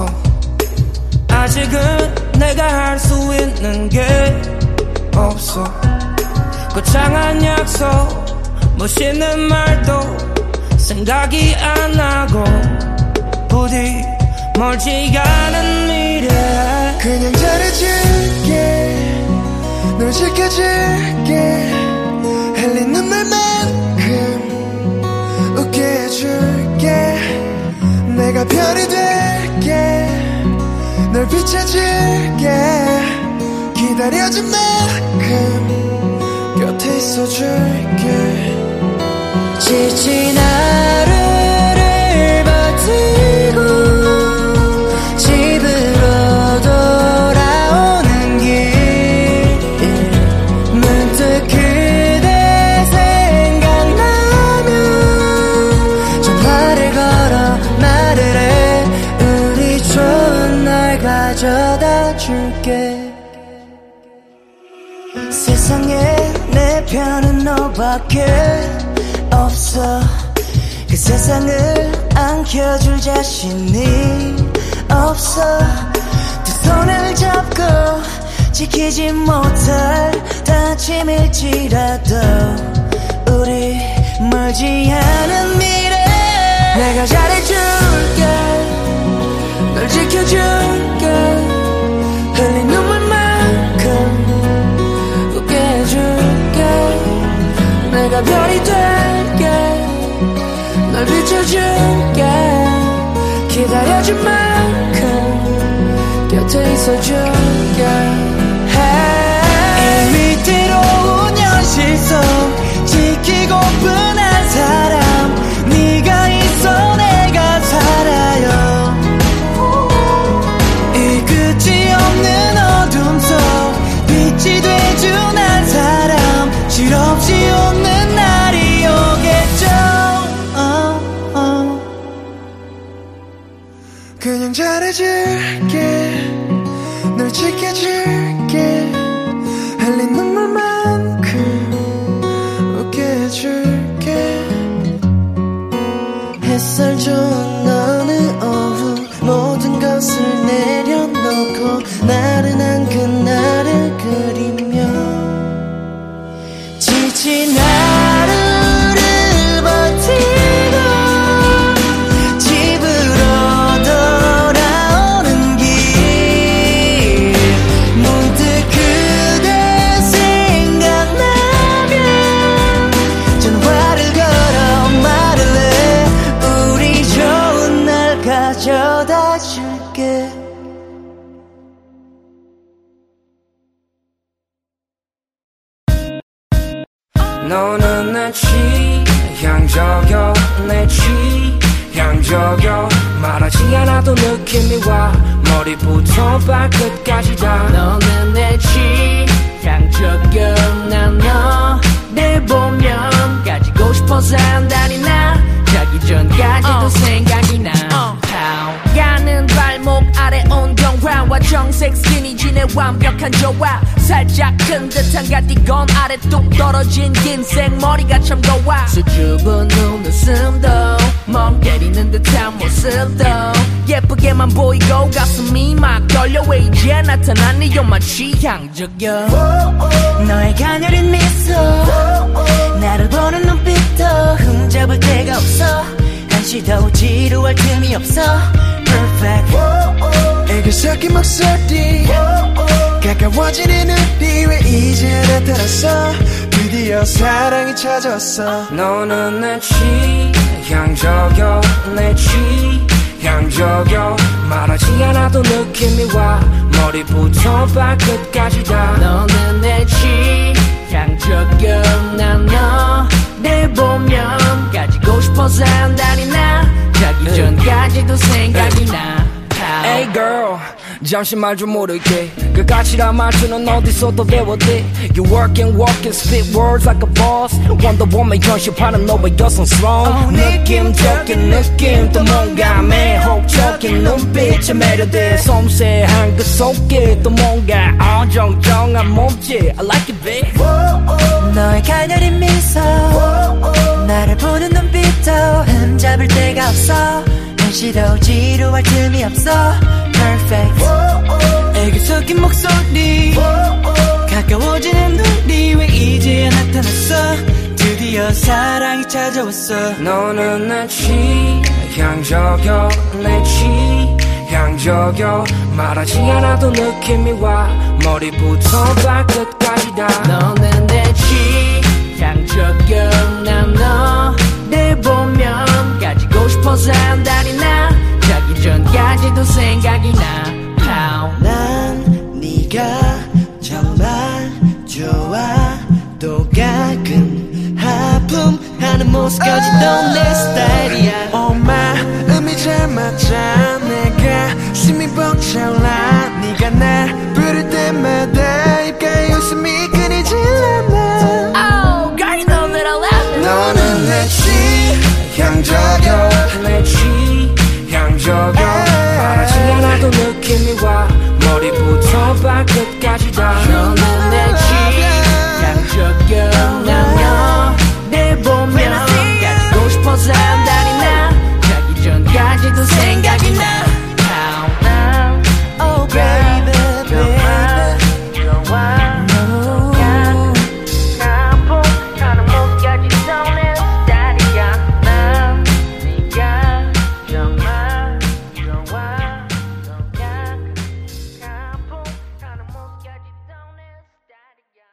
아직은 내가 할 수 있는 게 없어. 거창한 약속 멋있는 말도 생각이 안 나고 부디 멀지 않은 미래. 그냥 잘해줄게. 널 지켜줄게. 흘린 눈물만큼 웃게 해줄게. 내가 별이 될게. 널 비춰줄게. 기다려준 만큼 곁에 있어줄게. 지친 하루를 버티고 집으로 돌아오는 길 문득 그대 생각나면 전화를 걸어 말을 해. 우리 좋은 날 가져다 줄게. 세상에 내 편은 너밖에 없어. 그 세상을 안겨줄 자신이 없어. 두 손을 잡고 지키지 못할 다짐일지라도 우리 멀지 않은 미래. 내가 잘해줄게. 널 지켜줄게. 흘린 눈물만큼 웃게 해줄게. 내가 별이 될게. 널 비춰줄게. 기다려줄 만큼 곁에 있어줄게. hey. 이 위태로운 현실 속 지키고픈 한 사람. 네가 있어 내가 살아요. 이 끝이 없는 어둠 속 빛이 돼준 한 사람. 실없이 웃는 날이 오겠죠. oh, oh. 그냥 잘해줄게. 널 지켜줄게. 흘린 눈물만큼 웃게 해줄게. 햇살 좋은 어느 오후 모든 것을 내려놓 오게. 너는 내 취향 저격 내 취향 저격 말하지 않아도 느낌이 와 머리부터 발끝까지 다 너는 내 취향 저격 난 너 내 보면 가지고 싶어서 한다니 나 자기 전까지도 uh. 생각이 나 uh. 가는 발목 아래 온경화와 정색 스키니진의 완벽한 조화 살짝 큰 듯한 가디건 아래 뚝 떨어진 긴 생머리가 참 고와 수줍은 눈웃음도 멍 때리는 듯한 모습도 예쁘게만 보이고 가슴이 막 떨려 왜 이제 나타난 네 요만 취향적여 너의 가녀린 미소 나를 보는 눈빛도 흠잡을 데가 없어 한시도 지루할 틈이 없어 Perfect 애교 섞인 목소리 가까워지는 우리 왜 이제 나타났어 드디어 사랑이 찾아왔어 너는 내 취향 저격 내 취향 저격 말하지 않아도 느낌이 와 머리부터 발끝까지 다 너는 내 취향 저격 난 너 내 보면 가지고 싶어서 한다니 나 자기 전까지도 생각이 나 Hey girl 잠시 말 좀 모를게 그 가치란 말투는 어디서도 배웠대 You work and walk and spit words like a boss Wonder Woman 현실파는 너의 여성스러운 느낌적인 느낌 또 뭔가 매혹적인 눈빛에 매료돼 섬세한 그 속에 또 뭔가 어정쩡한 몸짓 I like it babe 너의 가녀린 미소 나를 보는 눈빛도 흠잡을 데가 없어 한시도 지루할 틈이 없어 Perfect 애교 섞인 목소리 가까워지는 우리 왜 이제야 나타났어 드디어 사랑이 찾아왔어 너는 내 취향 저격 내 취향 저격 말하지 않아도 느낌이 와 머리부터 발끝까지 다 너는 내 취향 저격 난 너 내 보면 가지고 싶어서 한다니 나 자기 전까지도 생각이 나 Pow. 난 네가 정말 좋아 또 가끔 하품하는 모습까지도 내 스타일이야 Oh 마음이 잘 맞아 내가 숨이 벅차올라 네가 날 부를 때마다 입가에 웃음이 끊이질 않아 Oh girl you know that I love you 너는 내 취향 저격 내 취향 저격 말하지 않아도 느낌이 와 머리부터 발끝까지 다 너는 내 취향 저격 난 너 내 보면 가지고 싶어서 한다니 나 자기 전까지도 생각이 나 Oh baby baby 좋아 가포하는 모습까지 떠오르는 스타일이야 난 네가 정말 좋아 가포하는 모습까지 떠오르는 스타일이야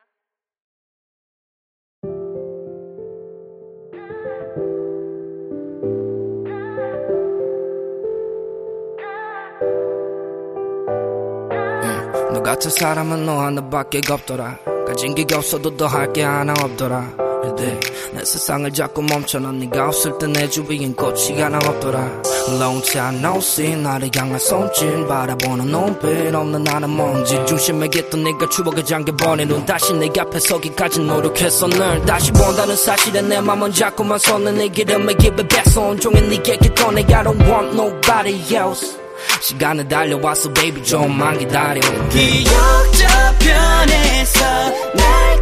너 같은 사람은 너 하나밖에 없더라 가진 게 없어도 더 할 게 하나 없더라 근데 내 세상을 자꾸 멈춰놔 네가 없을 때 내 주위엔 꽃이 하나 없더라 Long time no see 나를 향한 손짓 바라보는 눈빛 없는 나는 먼지 중심에 겠던 네가 추억에 잠겨버린 눈 다시 내 앞에 서기까지 노력했어 널 다시 본다는 사실에 내 맘은 자꾸만 솟는 네 기름에 입에 뺏어 온종일 네게 떠내 I don't want nobody else 시간을 달려왔어 baby 좀만 기다려 기억 저편에서 날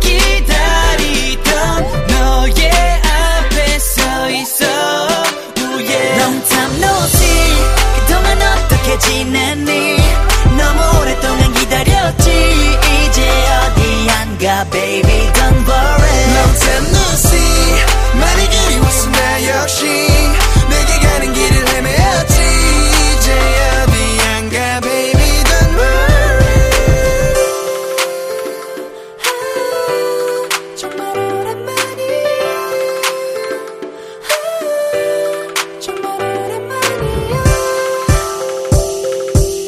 기다리던 너의 앞에 서 있어 Ooh, yeah. Long time no see 그동안 어떻게 지냈니 너무 오랫동안 기다렸지 이제 어디 안 가 baby don't worry Long time no see 많이 그리웠어 나 역시 내게 가는 길을 헤매었지 이제 어디 안 가 baby don't worry 아, 정말 오랜만이야 아, 정말 오랜만이야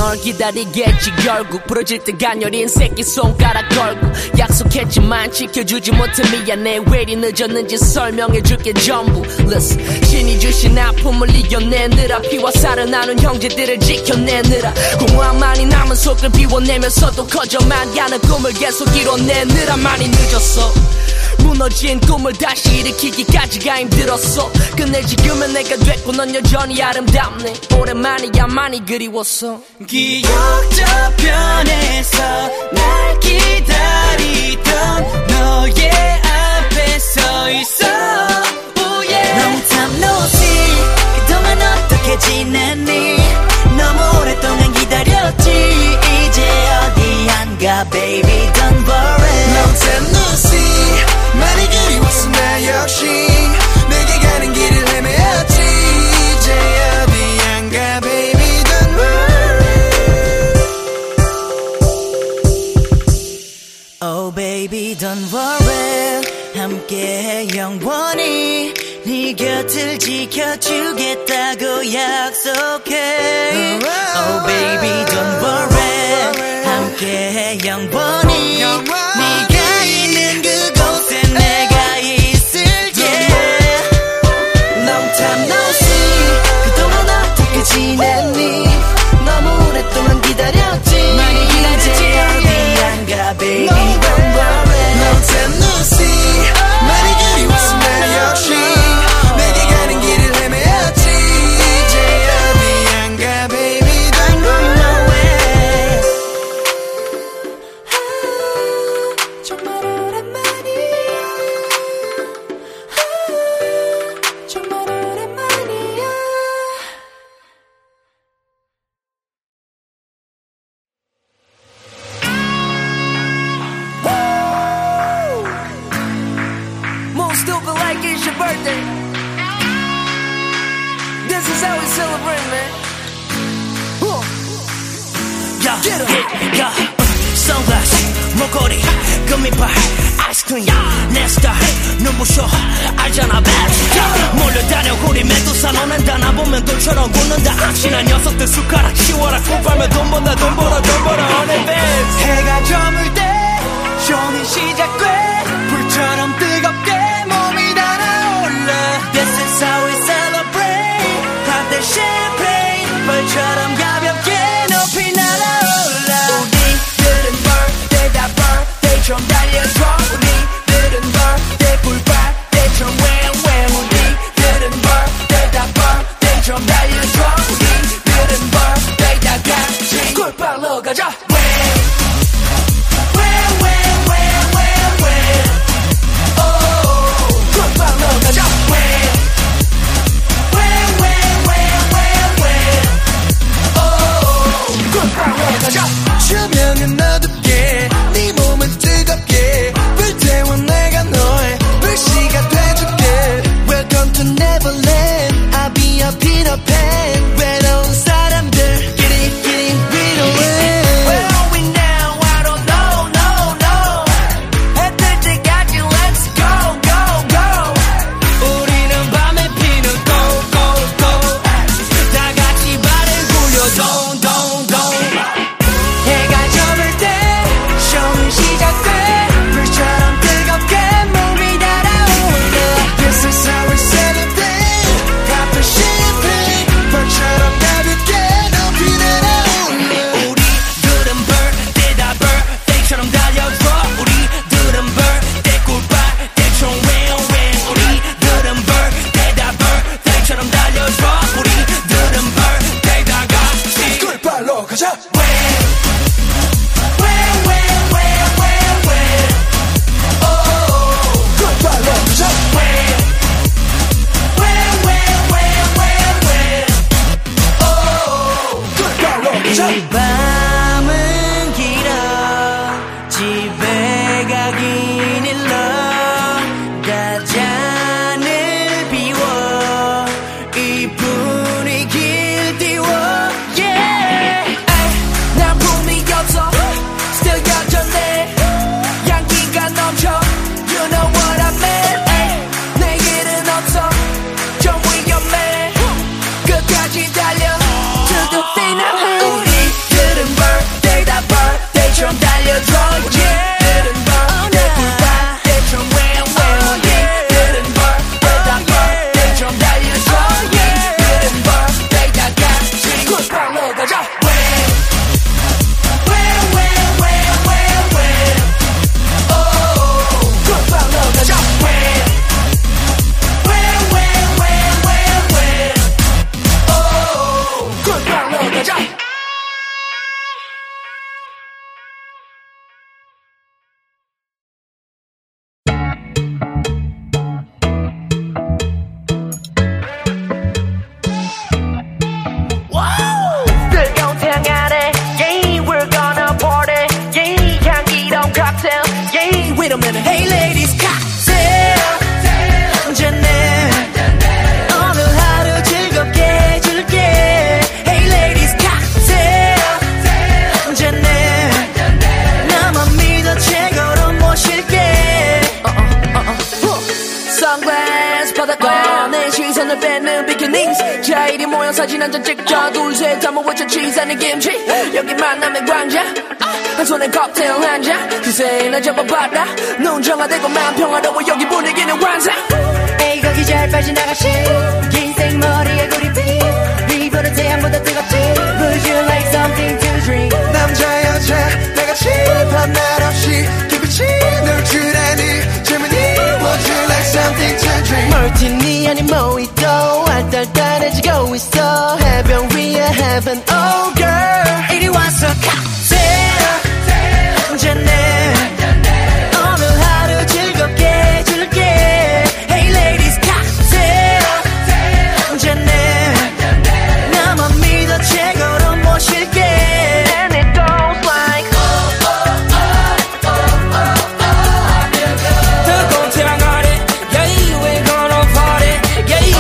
널 기다리겠지 결국 부러질 때 간열인 새끼 손가락 걸고 약속했지만 지켜주지 못해 미안해 왜 이리 늦었는지 설명해줄게 전부 Listen 신이 주신 아픔을 이겨내느라 피와 살을 나눈 형제들을 지켜내느라 공허함만이 남은 속을 비워내면서도 커져만 가는 꿈을 계속 이뤄내느라 많이 늦었어 무너진 꿈을 다시 일으키기까지가 힘들었어 끝내 지금은 내가 됐고 넌 여전히 아름답네 오랜만이야 많이 그리웠어 기억 저편에서 날 기다리던 너의 앞에 서 있어 oh yeah. Long time no see 그동안 어떻게 지냈니 너무 오랫동안 기다렸지 이제 어디 안 가 baby don't worry Long time no see 많이 그리웠어 나 역시 내게 가는 길을 헤매었지 이제 어디 안 가 baby don't worry Oh baby don't worry 함께 영원히 네 곁을 지켜주겠다고 약속해 Oh baby don't worry 함께 영원히 네가 있는 그곳에 내가 있을게 Long time no see 그동안 어떻게 지냈니 너무 오랫동안 기다렸지 많이 기다렸지 어디 안 가 baby don't worry Long time no see 많이 그리웠어 나 역시 내게 가는 길을 헤매었지 이제 어디 안 가 baby don't worry 정말 오랜만이야 정말 오랜만이야 Move stupid like it's your birthday This is how we celebrate man huh. 야, 야, 야, 선글라스, 목걸이, 금이빨, 아이스크림, 내 스타일, 눈부셔, 알잖아, best. 야, 몰려다녀, 우리 메두사, 너는 다 나보면 돌처럼 굳는다. 악신한 녀석들 숟가락 치워라, 꿀빨면 돈 번다, 돈 벌어, 돈 벌어, honey babe. 해가 저물 때 쇼는 시작돼 불처럼 뜨겁게 몸이 달아올라 This is how we celebrate 한대 champagne 벌처럼 가볍게 높이 날아올라 우리들은 birthday 다 birthday 좀 달려줘 우리들은 birthday 불밭day 좀 웽웽 우리들은 birthday 다 birthday 좀 달려줘 우리들은 birthday 다 같이 꿀빨로 가자 조명은 어둡게 네 몸은 뜨겁게 불태워 내가 너의 불씨가 돼줄게 Welcome to Neverland I'll be your Peter Pan 외로운 사람들 Get it, get it, read away Where are we now? I don't know, no, no 해 뜰 때까지 let's go, go, go 우리는 밤에 피는 go, go, go. 다 같이 발을 굴려, don't, don't, don't. 해가 저물 때 쇼는 시작돼 불처럼 뜨겁게 몸이 달아올라 This is how we celebrate 카페 champagne 벌처럼 가볍게 높이 날아올라 우리들은 birthday 다 birthday처럼 달려줘 우리들은 birthday 꿀빨대처럼 웽웽 우리들은 birthday 다 birthday처럼 달려줘 우리들은 birthday 다 같이 꿀빨로 가자 꿀빨로 가자 꿀빨로 가자 이 밤은 길어 집에 가긴 일러 다 잔을 비워 이 분위기를 띄워 Yeah 난 품이 없어 Still 여전해 향기가 넘쳐 You know what I mean ay, 내 일은 없어 좀 위험해 끝까지 달려 To the finish 우리들 a minute. Hey ladies cocktail 잔네 오늘 하루 즐겁게 해줄게. Hey ladies cocktail 잔네 나만 믿어 최고로 모실게. Sunglass 바닥과 내 시선을 뺏는 비키니스 자 이리 모여 사진 한 장 찍자 둘셋 한번 외쳐 치즈 아닌 김치 여기 만남의 광장 한 손에 칵테일 한잔 기세에 나 잡아봐라 눈 정화되고 마음 평화로워 여기 분위기는 환상. 에이 거기 잘 빠져나가시 긴 생머리에 구리빛 리버는 태양보다 뜨겁지. Would you like something to drink? 남자 여자 나같이 밤낮 없이 기빛이 널 줄 아니 질문이 Would you like something to drink? 멀티니 아닌 모히또 알딸딸해지고 있어 해변 위에 heaven oh girl 이리 와서 칵테일 잔네 오늘 하루 즐겁게 해줄게. Hey ladies 칵테일 잔네 나만 믿어 최고로 모실게. And it goes like 뜨거운 태양 아래 Yeah we're gonna party Yeah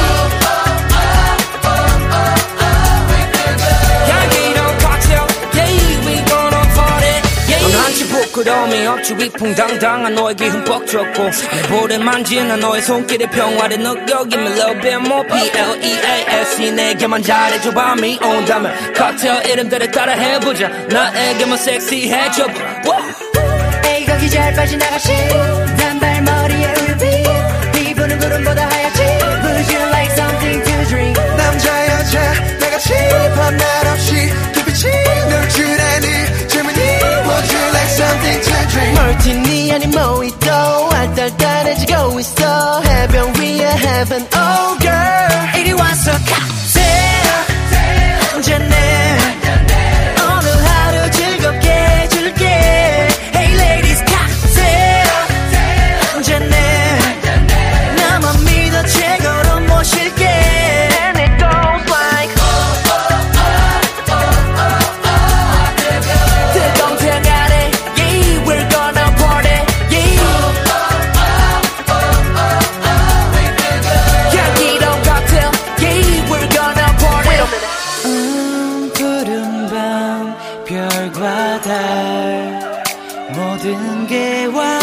향기로운 cocktail Yeah we're gonna party Yeah 넌 한치 부끄러움이 없지 위풍당당한 너에게 흠뻑 젖고 내 볼에 만지는 너의 손길의 평화를 느껴 Give me a little bit more P L E A S E 내게만 잘해줘 밤이 온다면 칵테일 이름들을 따라 해보자 나에게만 섹시해줘 에이 거기 잘 빠져나가시 단발머리에 울빛 피부는 구름보다 하얗지. Would you like something to drink? 남자 여자 나같이 밤낮 없이 기빛이 널 줄 아니 질문이 Would you like something to drink? 멀티니 아닌 모히또 알딸딸해지고 있어 해변 위에 heaven oh girl 이리 와서 칵테일 잔네 오늘 하루 즐겁게 해줄게. Hey ladies 칵테일 잔네 나만 믿어 최고로 모실게. And it goes like 뜨거운 태양 아래 Yeah we're gonna party Yeah 향기로운 cocktail Yeah we're gonna party Wait a minute 음, 푸른 밤 별과 달 모든 게 와